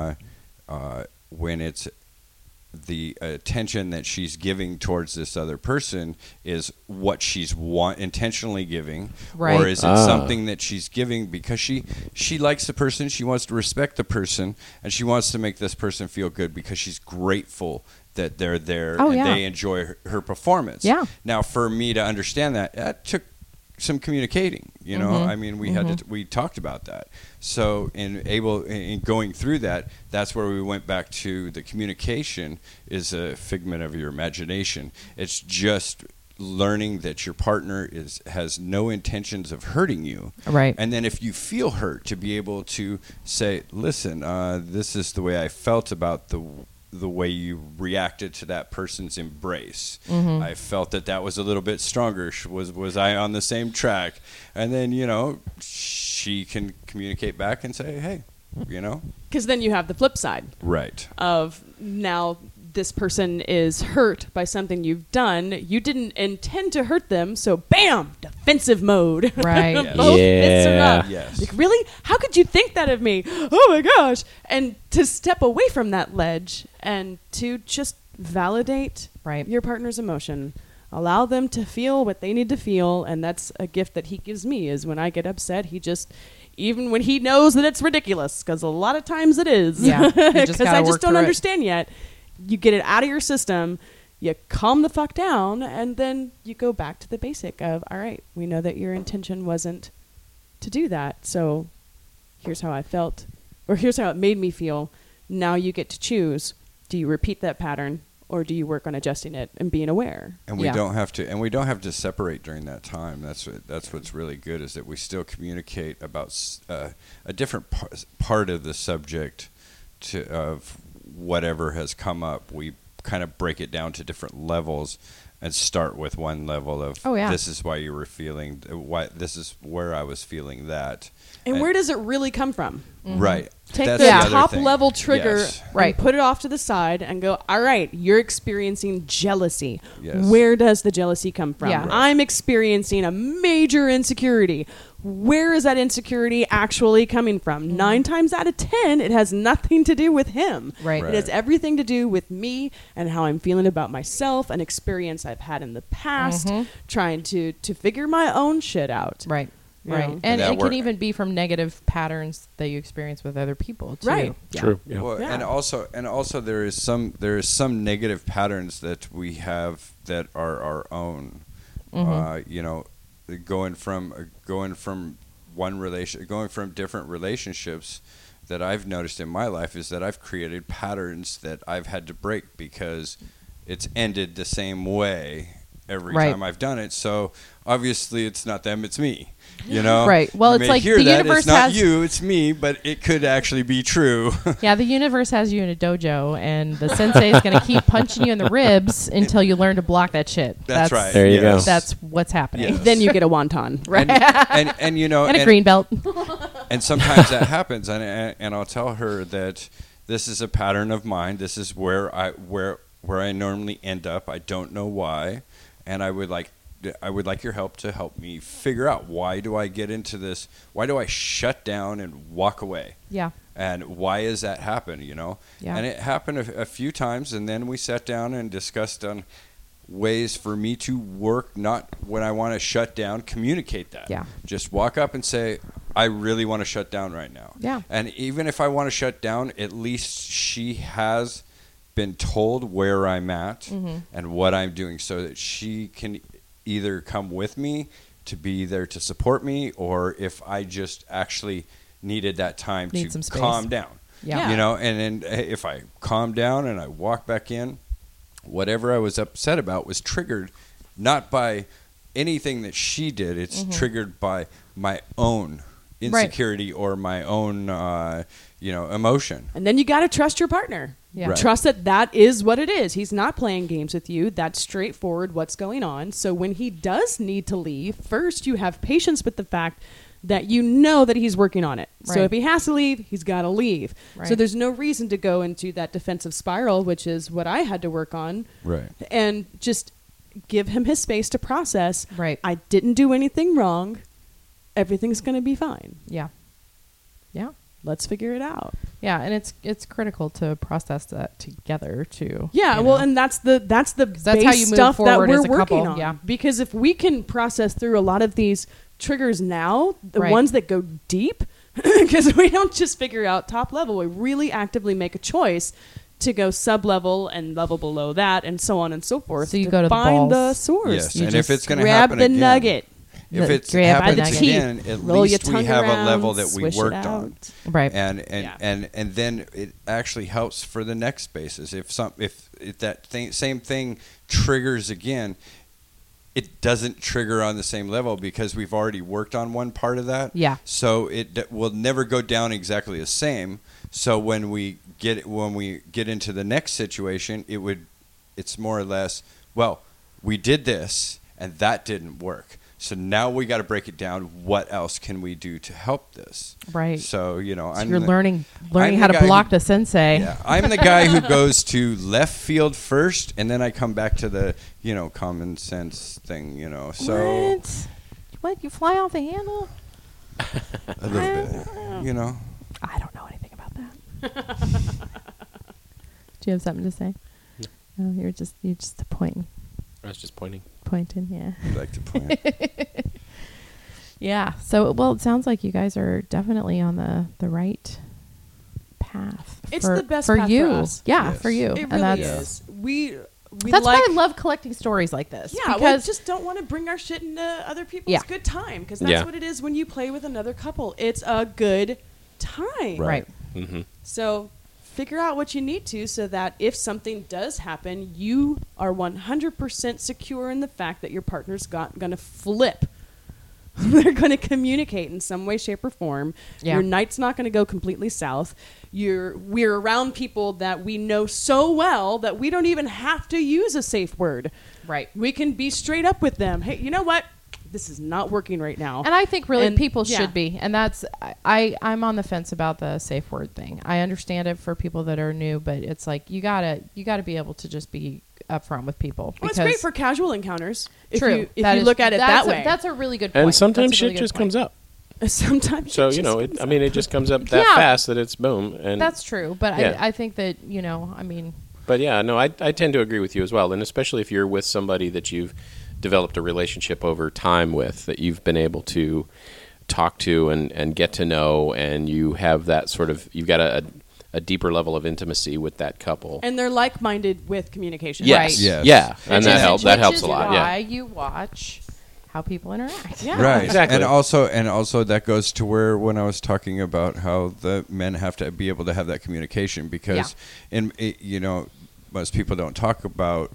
[SPEAKER 6] it's the attention that she's giving towards this other person is what she's intentionally giving,
[SPEAKER 3] Right.
[SPEAKER 6] or is it something that she's giving because she likes the person, she wants to respect the person, and she wants to make this person feel good because she's grateful that they're there and they enjoy her performance.
[SPEAKER 3] Yeah.
[SPEAKER 6] Now, for me to understand that took some communicating, I mean, we talked about that. So in going through that, that's where we went back to the communication is a figment of your imagination. It's just learning that your partner has no intentions of hurting you.
[SPEAKER 3] Right.
[SPEAKER 6] And then if you feel hurt, to be able to say, listen, this is the way I felt about the way you reacted to that person's embrace.
[SPEAKER 3] Mm-hmm.
[SPEAKER 6] I felt that was a little bit stronger. Was I on the same track? And then, she can communicate back and say, hey,
[SPEAKER 4] Because then you have the flip side
[SPEAKER 6] right.
[SPEAKER 4] of now this person is hurt by something you've done. You didn't intend to hurt them, so bam, defensive mode.
[SPEAKER 3] Right.
[SPEAKER 6] Yes.
[SPEAKER 4] Both fists are
[SPEAKER 1] Yeah.
[SPEAKER 4] up.
[SPEAKER 6] Yes.
[SPEAKER 4] Like, really? How could you think that of me? Oh my gosh. And to step away from that ledge and to just validate
[SPEAKER 3] Right.
[SPEAKER 4] your partner's emotion. Allow them to feel what they need to feel, and that's a gift that he gives me, is when I get upset, he just, even when he knows that it's ridiculous, because a lot of times it is.
[SPEAKER 3] Yeah, you just
[SPEAKER 4] Because
[SPEAKER 3] gotta
[SPEAKER 4] I
[SPEAKER 3] work
[SPEAKER 4] just don't
[SPEAKER 3] through it.
[SPEAKER 4] understand yet. You get it out of your system, you calm the fuck down, and then you go back to the basic of, all right, we know that your intention wasn't to do that, so here's how I felt, or here's how it made me feel. Now you get to choose. Do you repeat that pattern, or do you work on adjusting it and being aware?
[SPEAKER 6] And we
[SPEAKER 3] Yeah.
[SPEAKER 6] don't have to separate during that time. That's what's really good, is that we still communicate about a different part of the subject of whatever has come up. We kind of break it down to different levels and start with one level of,
[SPEAKER 3] Oh, yeah.
[SPEAKER 6] this is why you were feeling, this is where I was feeling that.
[SPEAKER 4] And where does it really come from?
[SPEAKER 6] Right.
[SPEAKER 4] Take
[SPEAKER 6] That's
[SPEAKER 4] the
[SPEAKER 6] other
[SPEAKER 4] top
[SPEAKER 6] thing.
[SPEAKER 4] level trigger
[SPEAKER 6] Yes.
[SPEAKER 3] Right.
[SPEAKER 4] and put it off to the side and go, all right, you're experiencing jealousy.
[SPEAKER 6] Yes.
[SPEAKER 4] Where does the jealousy come from?
[SPEAKER 3] Yeah. Right.
[SPEAKER 4] I'm experiencing a major insecurity. Where is that insecurity actually coming from? 9 times out of 10, it has nothing to do with him.
[SPEAKER 3] Right.
[SPEAKER 4] It has everything to do with me and how I'm feeling about myself, an experience I've had in the past, trying to figure my own shit out.
[SPEAKER 3] Right.
[SPEAKER 4] You
[SPEAKER 3] Right.
[SPEAKER 4] know?
[SPEAKER 3] And
[SPEAKER 6] that
[SPEAKER 3] it
[SPEAKER 6] work-
[SPEAKER 3] can even be from negative patterns that you experience with other people too.
[SPEAKER 4] Right.
[SPEAKER 3] Yeah.
[SPEAKER 1] True. Yeah.
[SPEAKER 6] Well,
[SPEAKER 4] Yeah.
[SPEAKER 6] and also there is some negative patterns that we have that are our own. Going from different relationships that I've noticed in my life is that I've created patterns that I've had to break because it's ended the same way every
[SPEAKER 3] Right.
[SPEAKER 6] time I've done it. So obviously it's not them, it's me.
[SPEAKER 3] Right. Well,
[SPEAKER 6] You
[SPEAKER 3] it's
[SPEAKER 6] may
[SPEAKER 3] like
[SPEAKER 6] hear
[SPEAKER 3] the
[SPEAKER 6] that.
[SPEAKER 3] universe
[SPEAKER 6] it's not
[SPEAKER 3] has
[SPEAKER 6] you, it's me, but it could actually be true.
[SPEAKER 3] Yeah, the universe has you in a dojo, and the sensei is going to keep punching you in the ribs until you learn to block that shit.
[SPEAKER 6] That's right.
[SPEAKER 1] There you go.
[SPEAKER 3] That's what's happening.
[SPEAKER 6] Yes.
[SPEAKER 4] Then you get a wonton. Right.
[SPEAKER 6] and
[SPEAKER 3] And a green belt.
[SPEAKER 6] And sometimes that happens, and I'll tell her that this is a pattern of mine. This is where I normally end up. I don't know why, and I would like your help to help me figure out, why do I get into this? Why do I shut down and walk away?
[SPEAKER 3] Yeah.
[SPEAKER 6] And why does that happen?
[SPEAKER 3] Yeah.
[SPEAKER 6] And it happened a few times, and then we sat down and discussed on ways for me to work, not when I want to shut down, communicate that.
[SPEAKER 3] Yeah.
[SPEAKER 6] Just walk up and say, I really want to shut down right now.
[SPEAKER 3] Yeah.
[SPEAKER 6] And even if I want to shut down, at least she has been told where I'm at and what I'm doing, so that she can either come with me to be there to support me, or if I just actually needed that time
[SPEAKER 3] Need
[SPEAKER 6] to
[SPEAKER 3] some space.
[SPEAKER 6] calm down.
[SPEAKER 3] Yeah.
[SPEAKER 6] And then if I calm down and I walk back in, whatever I was upset about was triggered not by anything that she did. It's triggered by my own insecurity or my own, emotion.
[SPEAKER 4] And then you got to trust your partner.
[SPEAKER 3] Yeah.
[SPEAKER 6] Right.
[SPEAKER 4] Trust that is what it is. He's not playing games with you. That's straightforward what's going on. So when he does need to leave, first you have patience with the fact that you know that he's working on it. So
[SPEAKER 3] Right.
[SPEAKER 4] if he has to leave, he's got to leave. So
[SPEAKER 3] Right.
[SPEAKER 4] there's no reason to go into that defensive spiral, which is what I had to work on.
[SPEAKER 6] Right.
[SPEAKER 4] And just give him his space to process.
[SPEAKER 3] Right.
[SPEAKER 4] I didn't do anything wrong. Everything's going to be fine.
[SPEAKER 3] Yeah. Yeah.
[SPEAKER 4] Let's figure it out.
[SPEAKER 3] Yeah, and it's critical to process that together too.
[SPEAKER 4] Yeah,
[SPEAKER 3] you
[SPEAKER 4] well,
[SPEAKER 3] know?
[SPEAKER 4] and that's the
[SPEAKER 3] that's
[SPEAKER 4] base
[SPEAKER 3] how you move
[SPEAKER 4] stuff that
[SPEAKER 3] forward
[SPEAKER 4] we're
[SPEAKER 3] as a
[SPEAKER 4] working
[SPEAKER 3] couple,
[SPEAKER 4] on.
[SPEAKER 3] yeah.
[SPEAKER 4] Because if we can process through a lot of these triggers now, the
[SPEAKER 3] Right.
[SPEAKER 4] ones that go deep, because we don't just figure out top level, we really actively make a choice to go sub level and level below that, and so on and so forth.
[SPEAKER 3] So you
[SPEAKER 4] to
[SPEAKER 3] go to the
[SPEAKER 4] find the
[SPEAKER 3] balls.
[SPEAKER 4] source.
[SPEAKER 6] Yes,
[SPEAKER 3] You
[SPEAKER 6] and if
[SPEAKER 3] just
[SPEAKER 6] it's going to
[SPEAKER 4] grab
[SPEAKER 6] happen
[SPEAKER 4] the
[SPEAKER 6] again,
[SPEAKER 4] nugget.
[SPEAKER 6] if
[SPEAKER 3] The-
[SPEAKER 6] it's
[SPEAKER 3] grab by the
[SPEAKER 6] happens
[SPEAKER 3] teeth,
[SPEAKER 6] again, at
[SPEAKER 4] roll your
[SPEAKER 6] least we
[SPEAKER 4] tongue
[SPEAKER 6] have
[SPEAKER 4] around,
[SPEAKER 6] a level that we
[SPEAKER 4] swish it
[SPEAKER 6] worked
[SPEAKER 4] out.
[SPEAKER 6] on.
[SPEAKER 3] Right.
[SPEAKER 6] And
[SPEAKER 4] Yeah.
[SPEAKER 6] and then it actually helps for the next spaces. If that same thing triggers again, it doesn't trigger on the same level because we've already worked on one part of that.
[SPEAKER 3] Yeah.
[SPEAKER 6] So it will never go down exactly the same. So when we get into the next situation, it's more or less, well, we did this and that didn't work. So now we got to break it down. What else can we do to help this?
[SPEAKER 3] Right.
[SPEAKER 6] So,
[SPEAKER 3] you're learning how to
[SPEAKER 6] guy
[SPEAKER 3] block the sensei.
[SPEAKER 6] Yeah, I'm the guy who goes to left field first, and then I come back to the, common sense thing, So
[SPEAKER 3] What? You fly off the handle?
[SPEAKER 6] a little bit,
[SPEAKER 3] I don't know anything about that. Do you have something to say? No, you're just pointing.
[SPEAKER 1] I was just pointing.
[SPEAKER 3] Yeah.
[SPEAKER 6] I like to point.
[SPEAKER 3] Yeah. So, it sounds like you guys are definitely on the right path.
[SPEAKER 4] It's
[SPEAKER 3] for,
[SPEAKER 4] the best
[SPEAKER 3] for
[SPEAKER 4] path
[SPEAKER 3] you.
[SPEAKER 4] for us.
[SPEAKER 3] Yeah,
[SPEAKER 6] Yes.
[SPEAKER 3] for you.
[SPEAKER 4] It
[SPEAKER 3] And
[SPEAKER 4] really
[SPEAKER 3] that's,
[SPEAKER 4] is. We
[SPEAKER 3] That's
[SPEAKER 4] like,
[SPEAKER 3] why I love collecting stories like this.
[SPEAKER 4] Yeah, we
[SPEAKER 3] because
[SPEAKER 4] just don't want to bring our shit into other people's
[SPEAKER 3] Yeah.
[SPEAKER 4] good time because that's
[SPEAKER 1] Yeah.
[SPEAKER 4] what it is when you play with another couple. It's a good time.
[SPEAKER 3] right.
[SPEAKER 1] Mm-hmm.
[SPEAKER 4] So figure out what you need to so that if something does happen, you are 100% secure in the fact that your partner's going to flip. They're going to communicate in some way, shape, or form.
[SPEAKER 3] Yeah.
[SPEAKER 4] Your night's not going to go completely south. We're around people that we know so well that we don't even have to use a safe word.
[SPEAKER 3] Right.
[SPEAKER 4] We can be straight up with them. Hey, you know what? This is not working right now.
[SPEAKER 3] And I think really
[SPEAKER 4] And,
[SPEAKER 3] people
[SPEAKER 4] yeah.
[SPEAKER 3] should be. And that's, I'm on the fence about the safe word thing. I understand it for people that are new, but it's like, you gotta be able to just be upfront with people.
[SPEAKER 4] Well, it's great for casual encounters. If
[SPEAKER 3] True.
[SPEAKER 4] you look at it that way.
[SPEAKER 3] That's a really good point.
[SPEAKER 1] And sometimes
[SPEAKER 3] That's a really
[SPEAKER 1] shit
[SPEAKER 3] good
[SPEAKER 1] just
[SPEAKER 3] point.
[SPEAKER 1] comes up.
[SPEAKER 4] Sometimes.
[SPEAKER 1] So,
[SPEAKER 4] it just comes up.
[SPEAKER 1] it just comes up that
[SPEAKER 3] Yeah.
[SPEAKER 1] fast that it's boom. And
[SPEAKER 3] That's true. But
[SPEAKER 1] Yeah.
[SPEAKER 3] I think that,
[SPEAKER 1] But yeah, no, I tend to agree with you as well. And especially if you're with somebody that you've developed a relationship over time with, that you've been able to talk to and get to know, and you have that sort of, you've got a deeper level of intimacy with that couple.
[SPEAKER 4] And they're like-minded with communication.
[SPEAKER 1] Yes.
[SPEAKER 3] Right.
[SPEAKER 6] Yes.
[SPEAKER 1] Yeah. And
[SPEAKER 3] Which
[SPEAKER 1] that
[SPEAKER 3] is
[SPEAKER 1] helps a lot.
[SPEAKER 3] why
[SPEAKER 1] Yeah.
[SPEAKER 3] you watch how people interact.
[SPEAKER 4] Yeah.
[SPEAKER 6] Right.
[SPEAKER 1] Exactly.
[SPEAKER 6] And also that goes to where when I was talking about how the men have to be able to have that communication because most people don't talk about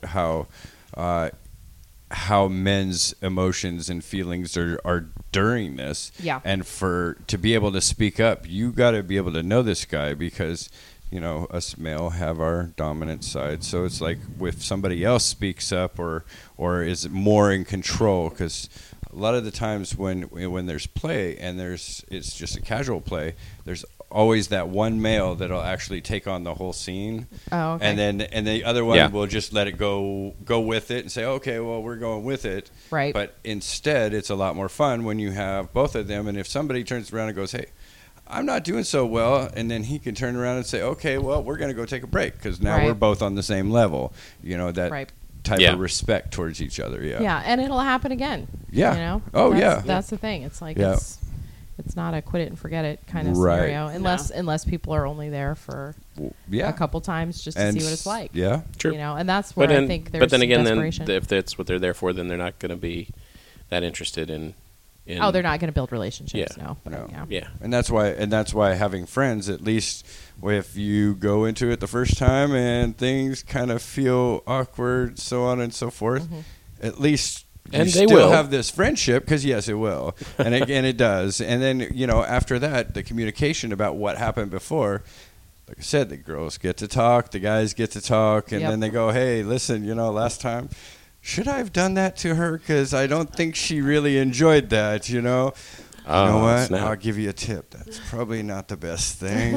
[SPEAKER 6] how men's emotions and feelings are during this.
[SPEAKER 3] Yeah.
[SPEAKER 6] And to be able to speak up, you got to be able to know this guy because us male have our dominant side. So it's like if somebody else speaks up or is more in control, because a lot of the times when there's play and it's just a casual play, there's always that one male that'll actually take on the whole scene.
[SPEAKER 3] Oh, okay.
[SPEAKER 6] And the other one
[SPEAKER 1] Yeah.
[SPEAKER 6] will just let it go with it and say, okay, well, we're going with it.
[SPEAKER 3] Right.
[SPEAKER 6] But instead, it's a lot more fun when you have both of them. And if somebody turns around and goes, hey, I'm not doing so well, and then he can turn around and say, okay, well, we're going to go take a break because now
[SPEAKER 3] Right.
[SPEAKER 6] we're both on the same level. That
[SPEAKER 3] Right.
[SPEAKER 6] type
[SPEAKER 1] Yeah.
[SPEAKER 6] of respect towards each other. Yeah.
[SPEAKER 3] Yeah, and it'll happen again.
[SPEAKER 6] Yeah. Oh, yeah.
[SPEAKER 3] That's the thing. It's like
[SPEAKER 6] Yeah.
[SPEAKER 3] it's not a quit it and forget it kind of
[SPEAKER 6] Right.
[SPEAKER 3] scenario, unless people are only there for
[SPEAKER 6] Yeah.
[SPEAKER 3] a couple times just to see what it's like.
[SPEAKER 6] Yeah.
[SPEAKER 1] True.
[SPEAKER 3] And that's where I think there's
[SPEAKER 1] but then again,
[SPEAKER 3] desperation.
[SPEAKER 1] if that's what they're there for, then they're not going to be that interested in
[SPEAKER 3] oh, they're not going to build relationships.
[SPEAKER 1] Yeah.
[SPEAKER 3] No. But
[SPEAKER 6] No.
[SPEAKER 3] yeah.
[SPEAKER 1] Yeah.
[SPEAKER 6] And that's why having friends, at least if you go into it the first time and things kind of feel awkward, so on and so forth, at least
[SPEAKER 1] And
[SPEAKER 6] you
[SPEAKER 1] they
[SPEAKER 6] still
[SPEAKER 1] will.
[SPEAKER 6] have this friendship because yes, it will, and again it does. And then after that, the communication about what happened before. Like I said, the girls get to talk, the guys get to talk, and
[SPEAKER 3] Yep.
[SPEAKER 6] then they go, "Hey, listen, last time." Should I have done that to her? Because I don't think she really enjoyed that, You know what?
[SPEAKER 1] snap.
[SPEAKER 6] I'll give you a tip. That's probably not the best thing,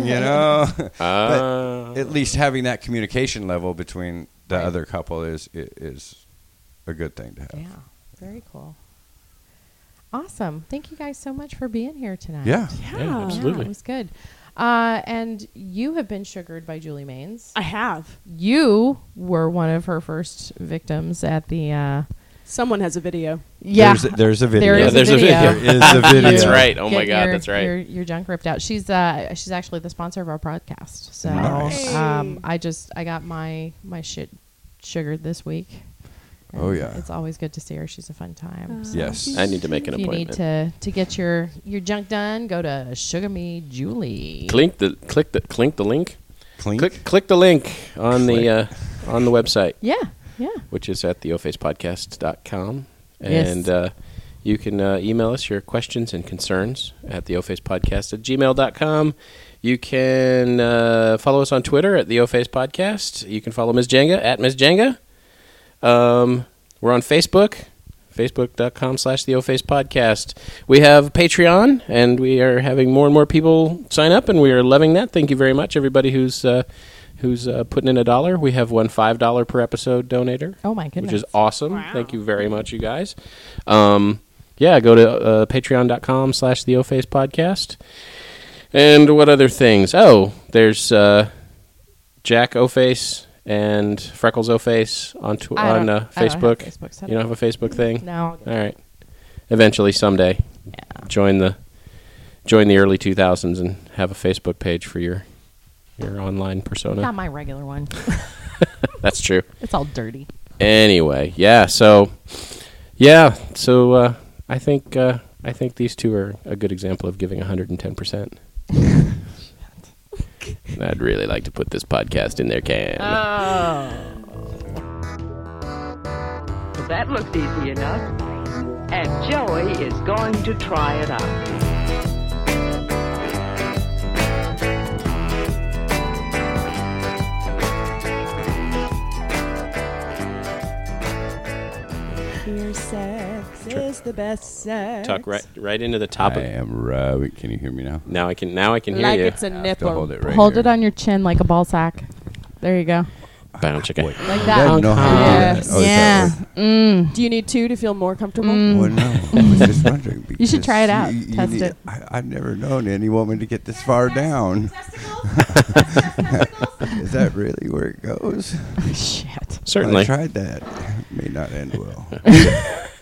[SPEAKER 6] But at least having that communication level between the
[SPEAKER 3] Right.
[SPEAKER 6] other couple is a good thing to have.
[SPEAKER 3] Yeah. Very cool. Awesome. Thank you guys so much for being here tonight.
[SPEAKER 6] Yeah.
[SPEAKER 1] Yeah, absolutely.
[SPEAKER 3] Yeah, it was good. And you have been sugared by Julie Maines.
[SPEAKER 4] I have.
[SPEAKER 3] You were one of her first victims at the.
[SPEAKER 4] Someone has a video.
[SPEAKER 3] Yeah,
[SPEAKER 6] There's a video.
[SPEAKER 3] There is
[SPEAKER 1] there's
[SPEAKER 3] a
[SPEAKER 1] a
[SPEAKER 3] video.
[SPEAKER 1] video.
[SPEAKER 6] There is a video.
[SPEAKER 1] That's right. Oh my
[SPEAKER 3] Get
[SPEAKER 1] God,
[SPEAKER 3] your-
[SPEAKER 1] that's right.
[SPEAKER 3] Your junk ripped out. She's actually the sponsor of our podcast. So
[SPEAKER 6] Nice.
[SPEAKER 3] I got my shit sugared this week.
[SPEAKER 6] Oh,
[SPEAKER 3] And
[SPEAKER 6] yeah.
[SPEAKER 3] it's always good to see her. She's a fun time. So
[SPEAKER 6] Yes.
[SPEAKER 1] I need to make an
[SPEAKER 3] if you need
[SPEAKER 1] appointment.
[SPEAKER 3] to get your junk done, go to Sugar Me Julie.
[SPEAKER 1] Click the link.
[SPEAKER 6] Clink.
[SPEAKER 1] Click the link on the website,
[SPEAKER 3] Yeah, yeah.
[SPEAKER 1] which is at theofacepodcast.com. And you can email us your questions and concerns at theofacepodcast@gmail.com. You can follow us on Twitter at the O-Face Podcast. You can follow Ms. Jenga at Ms. Jenga. We're on Facebook, facebook.com/the O-Face Podcast. We have Patreon, and we are having more and more people sign up, and we are loving that. Thank you very much, everybody who's putting in $1. We have one $5 per episode donator.
[SPEAKER 3] Oh, my goodness.
[SPEAKER 1] Which is awesome. Wow. Thank you very much, you guys. Go to patreon.com/the O-Face Podcast. And what other things? Oh, there's Jack O-Face and Freckles O-Face on Facebook.
[SPEAKER 3] I don't have Facebook set up.
[SPEAKER 1] You don't have a Facebook thing?
[SPEAKER 3] No.
[SPEAKER 1] All right. Eventually, someday, join the early 2000s and have a Facebook page for your online persona.
[SPEAKER 3] Not my regular one.
[SPEAKER 1] That's true.
[SPEAKER 3] It's all dirty.
[SPEAKER 1] Anyway, So I think these two are a good example of giving 110%. I'd really like to put this podcast in their can.
[SPEAKER 2] Oh. Well, that looks easy enough. And Joey is going to try it out.
[SPEAKER 4] Pure sex is the best sex.
[SPEAKER 1] Talk right into the top
[SPEAKER 6] I am rubbing. Can you hear me now?
[SPEAKER 1] Now I can hear
[SPEAKER 4] like
[SPEAKER 1] you.
[SPEAKER 4] it's a nipple.
[SPEAKER 6] Hold it right
[SPEAKER 3] Hold
[SPEAKER 6] here.
[SPEAKER 3] it on your chin like a ball sack. There you go.
[SPEAKER 1] Bound chicken.
[SPEAKER 6] Wait.
[SPEAKER 3] Like
[SPEAKER 6] I
[SPEAKER 3] that.
[SPEAKER 6] didn't know how to do
[SPEAKER 3] Yes.
[SPEAKER 6] that. Oh, is
[SPEAKER 3] Yeah.
[SPEAKER 6] that right?
[SPEAKER 4] Do you need two to feel more comfortable?
[SPEAKER 6] Well, no. I was just wondering.
[SPEAKER 3] You should try it out.
[SPEAKER 6] You
[SPEAKER 3] Test
[SPEAKER 6] need-
[SPEAKER 3] it.
[SPEAKER 6] I've never known any woman to get this far down. Is that really where it goes?
[SPEAKER 3] Shit.
[SPEAKER 1] Certainly.
[SPEAKER 6] I tried that. May not end well.